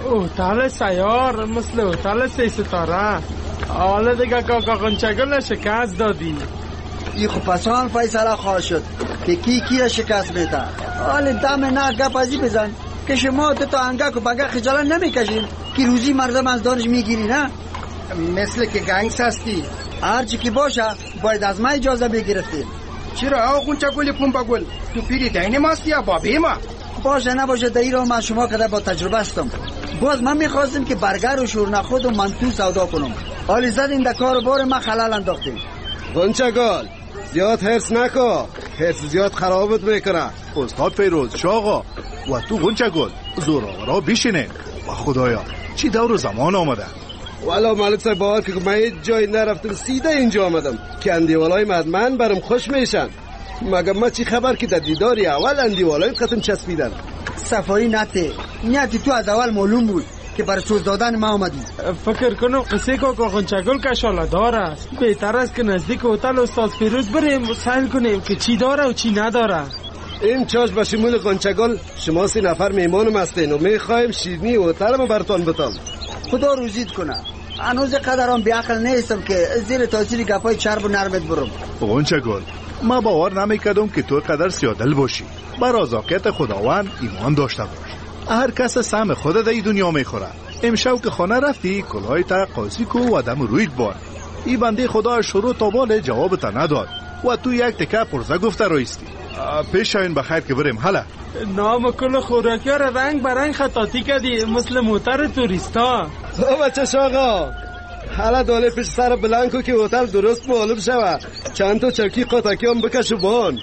هتل سیار مثل هتل سی ستاره. حالا دیگه کاکا غنچگل شکست دادی. ای خب پسان فیصله خواهد شد که کی کی را شکست میده. حالا دم نه گپ ازی بزن که شما تو تا انگک و بگه خجالت نمیکشین که روزی مردم از دانش میگیری. نه مثل که گنگس هستی. هرچی که باشه باید از ما اجازه بگیرفتیم. چرا آقا غنچگل پومبا گل، تو پیری دین ماستی یا بابی ما؟ باشه نباشه دایی را من شما کده با تجربه هستم. باز من میخواستم که برگر و شورنخود و منتو سودا کنم. حالی زدین در کار بار من خلال انداختیم. غنچگل زیاد حرص نکن، حرص زیاد خرابت میکنه. استاد فیروز شاقا و تو غنچگل زور آورا بیشینه. و خدایا چی دور و زمان آمده. والا مالک صاحب باور که من هیچ جای نرفتم، سیده اینجا آمدم که اندیوالای مدمن برم خوش میشن. مگه ما چی خبر که در دیداری اول اندیوالای قسم چسبیدن. صفایی نته نیتی تو از اول معلوم بود که برای سوز دادن ما آمدی. فکر کنم قصه که غنچگل کشاله دار است. بهتر است که نزدیک هتل استاد فیروز بریم و سیل کنیم که چی داره و چی نداره. این چاش به شمول غنچگل شما سی نفر میمانم هستین و میخوایم شیرنی هتل ما براتون بتم. خدا روزیت کنه. هنوز قدرم بیعقل نیستم که زیر تاثیر گپای چرب و نرمت برم. غنچگل ما باور نمیکردم که تو قدر سیادل باشی. بر آزاکت خداوند ایمان داشته باش. هر کس سهم خود در دنیا میخوره. امشب که خانه رفتی کلاه تا قاضی کو و دم رویت بار. این بنده خدا شروع تا بال جواب تا نداد و تو یک تکه پرزه گفته رایستی. پیش شاین بخیر که بریم. حالا نام کل خوراکی ها را رنگ برنگ خطاطی کردی مثل موتر توریستا. او بچه شاقا حالا دوله پیش سر بلنکو که هتل درست معلوم شوه. چند تا چرکی قاطکی هم بکشو بان.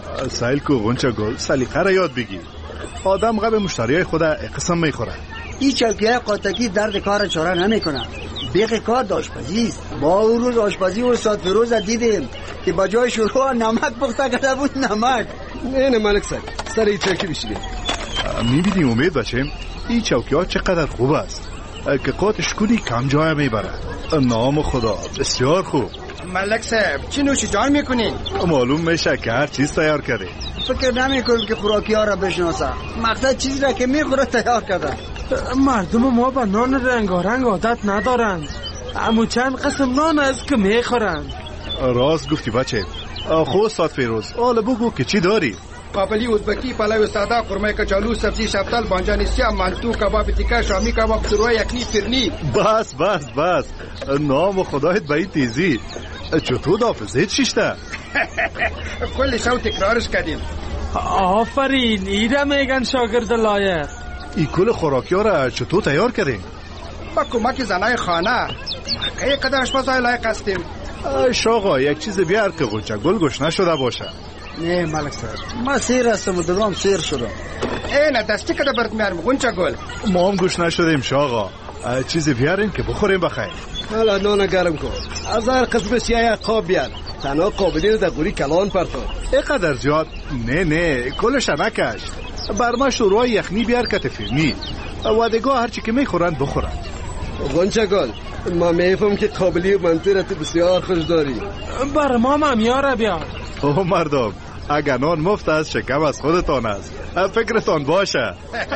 سیل کو غنچگل سلیقه را یاد بگیر. آدم قبل مشتریای خود قسم میخوره. این چرکی قاطکی درد کار چاره نمیکنه. بیخ کار آشپزی است. ما اون روز آشپزی و استاد فیروز دیدیم که با جای شوربا نمک پخته کرده بود. نمک نه نه ملک صاحب سر این چرکی بشینیم. میبینی امید بچم این چوکی ها چقدر خوب است که قاطش کنی کم جای میبره. نام خدا بسیار خوب. ملک صاحب چی نوش جان میکنین؟ معلوم میشه که هر چیز تیار کرده. فکر نمیکنم که خوراکی ها را بشناسه. مقصد چیزی را که میخوره تیار کرده. مردم ما با نان رنگارنگ عادت ندارند. امو چند قسم نان است که میخورن. راست گفتی بچه. خو استاد فیروز حالا بگو که چی داری؟ پاپلی ازبکی، پلاو ساده، قورمه کچالو، سبزی شفتل، بانجان سیاه، مانتو، کباب تیکه، شامی کباب، سروه یکنی، فرنی. بس بس بس نام خدایت به این تیزی. چطور حافظت شیشته؟ کلی شو تکرارش کردیم. آفرین، ایره میگن شاگرد لایق. این کل خوراکی ها را چطور تیار کردیم؟ با کمک زنای خانه. که قدر اشپزهای لایق هستیم. شاقا یک چیز بیار که غنچه گل گوش نشده باشه. نه ملک صاحب، ما سیر هستم و دلوام سیر شدم. اینه دستی کده برد میارم غنچه گل. ما هم گوش نشدیم شاقا. چیز بیاریم که بخوریم بخیر. حالا نان گرم کن. از هر قسمش یک قاب بیار. تنها قابلی در گوری کلان پرتو. اینقدر زیاد؟ نه نه کلش نکش. بر ما شروع یخنی بیار که تفیرنی. وادگاه هرچی که میخورن بخورن. غنچه گل، ما میفهم که قابلی و منطقت بسیار خوش داری. بر ما ممیاره بیار. اوه مردم، اگر نان مفت است شکم از خودتان است. فکرتان باشه.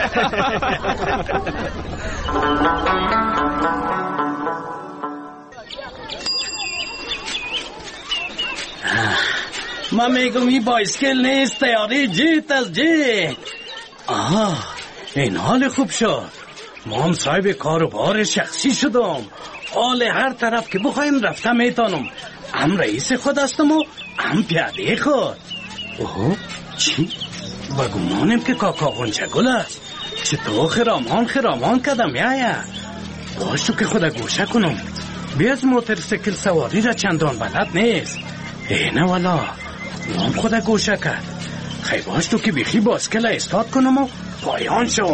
ما میگم این بایسکل نیست، تیاری جیت از جیت. آه این حال خوب شد. ما هم صاحب کاروبار شخصی شدم. حال هر طرف که بخوایم رفته میتونم. هم رئیس خود هستم و هم پیاده خود. اوه چی؟ بگمانم که کاکا غنچه گل است. چطور خرامان خرامان کدم یایا. باش تو که خود گوشه کنم. بیاز موتورسیکل سواری را چندان بلد نیست. اینه والا نام خود گوشه کرد. خیلی باش تو که بیخی باسکل استاد کنم و پایان شم.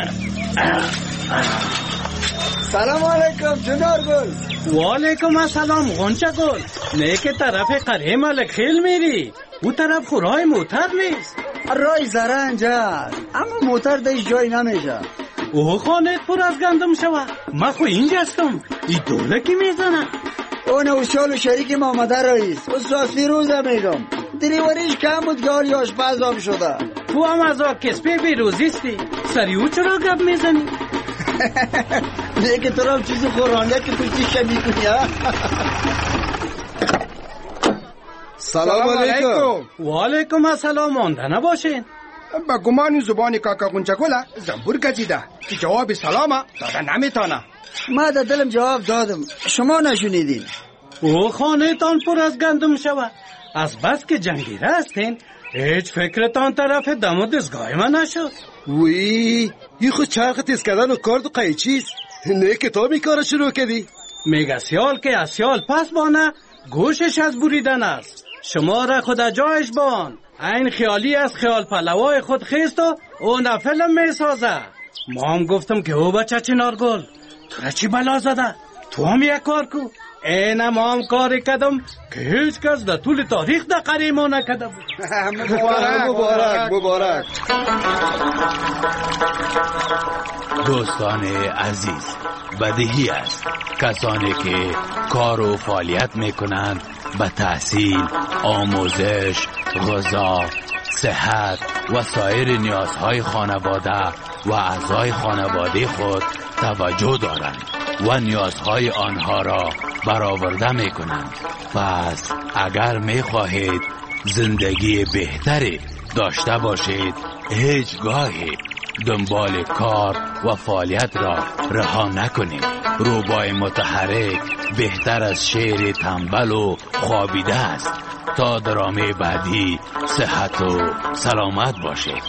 سلام علیکم جنار گل. و علیکم السلام غنچه گل. نه که طرف قره ملک خیل میری. او طرف خورای موتر نیست. رای زرنج هست اما موتر دیش جای نمیشه. او خانت پر از گندم شوه. ما خو اینجا هستم. این دوله کی میزنه؟ اون اوشال و شریک ما آمده رئیس استاد فیروز میگم. دلیوریش کم بود که حالی آشپز هم شده. تو هم از آکسپی بیروزیستی. سری او چرا گپ میزنی؟ نه که تو را چیز خورانده که تو چیشه میکنی ها. سلام علیکم. و علیکم السلام. مانده نباشین. با گمان زبان کاکا غنچه گله زنبور گزیده که جواب سلامه داده نمیتانه. ما در دلم جواب دادم شما نشونیدین. او خانه تان پر از گندم شود. از بس که جنگیره هستین هیچ فکرتان طرف دم و دستگاه من نشد. وی این خود چرخ تیز کردن و کارد و قیچیست. نه که تو می کار شروع کردی. میگه سیال که از سیال پس بانه گوشش از بریدن است. شما را خدا جایش بان. این خیالی از خیال پلوای خود خیست و اون فیلم می سازه. ما هم گفتم که او بچه چنار گل تو را چی بلا زده. تو هم یک کار کو. اینم هم کاری کردم که هیچ کس در طول تاریخ در قریه ما نکرده بود. مبارک مبارک مبارک. دوستان عزیز، بدیهی است کسانی که کار و فعالیت میکنند به تحصیل، آموزش، غذا، صحت و سایر نیازهای خانواده و اعضای خانواده خود توجه دارند و نیازهای آنها را برآورده میکنند. پس اگر میخواهید زندگی بهتری داشته باشید هیچگاهی دنبال کار و فعالیت را رها نکنید. روبای متحرک بهتر از شعر تنبل و خوابیده است. تا درامه بعدی صحت و سلامت باشید.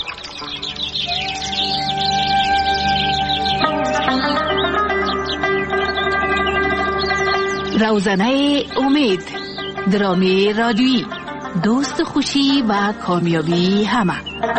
روزنه امید، درامه رادیویی، دوست خوشی و کامیابی همه.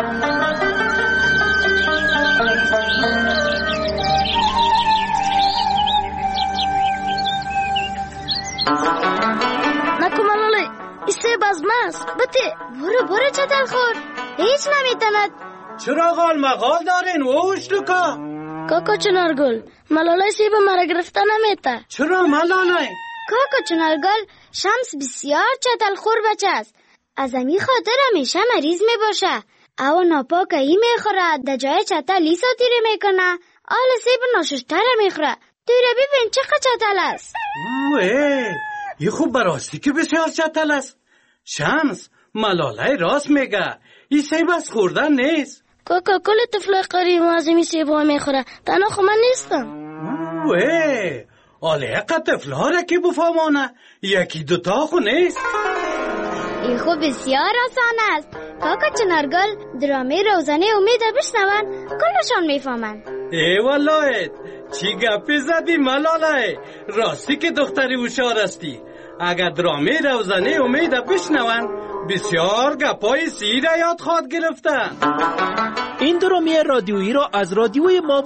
نکمالاله ایسه بازماست بته برو برو چتل خور هیچ نمیتند. چرا غال مغال دارین ووش لکا؟ کاکا چنارگل ملاله سیب مرا گرفته نمیته. چرا ملاله؟ کاکا چنارگل شمس بسیار چتل خور بچه است. از امی خاطر همیشه مریض می باشه. او ناپاک ای میخوره در جای چتل ای ساتیره میکنه. آل سیب ناششتره میخوره. دوره ببین چقدر چتل است. اوه یه خوب براستی که بسیار چتل است. شمس ملاله راست میگه، این سیب از خوردن نیست. کاکا کل طفلای قریب از این سیب ها میخوره، تنها خب من نیستم. اوه آله اقا طفل ها را که بفهمانه، یکی دوتا خو نیست. این خوب بسیار آسان است. کاکا چنارگل درامه روزانه امید بشنون کلشان میفهمن. ای والله چی گپی زدی ملاله، راستی که دختری هوشیار استی. اگر درامه روزانه امید بشنون بسیار گپای سیر یاد خواهد گرفتن. این درامه رادیویی را از رادیوی ما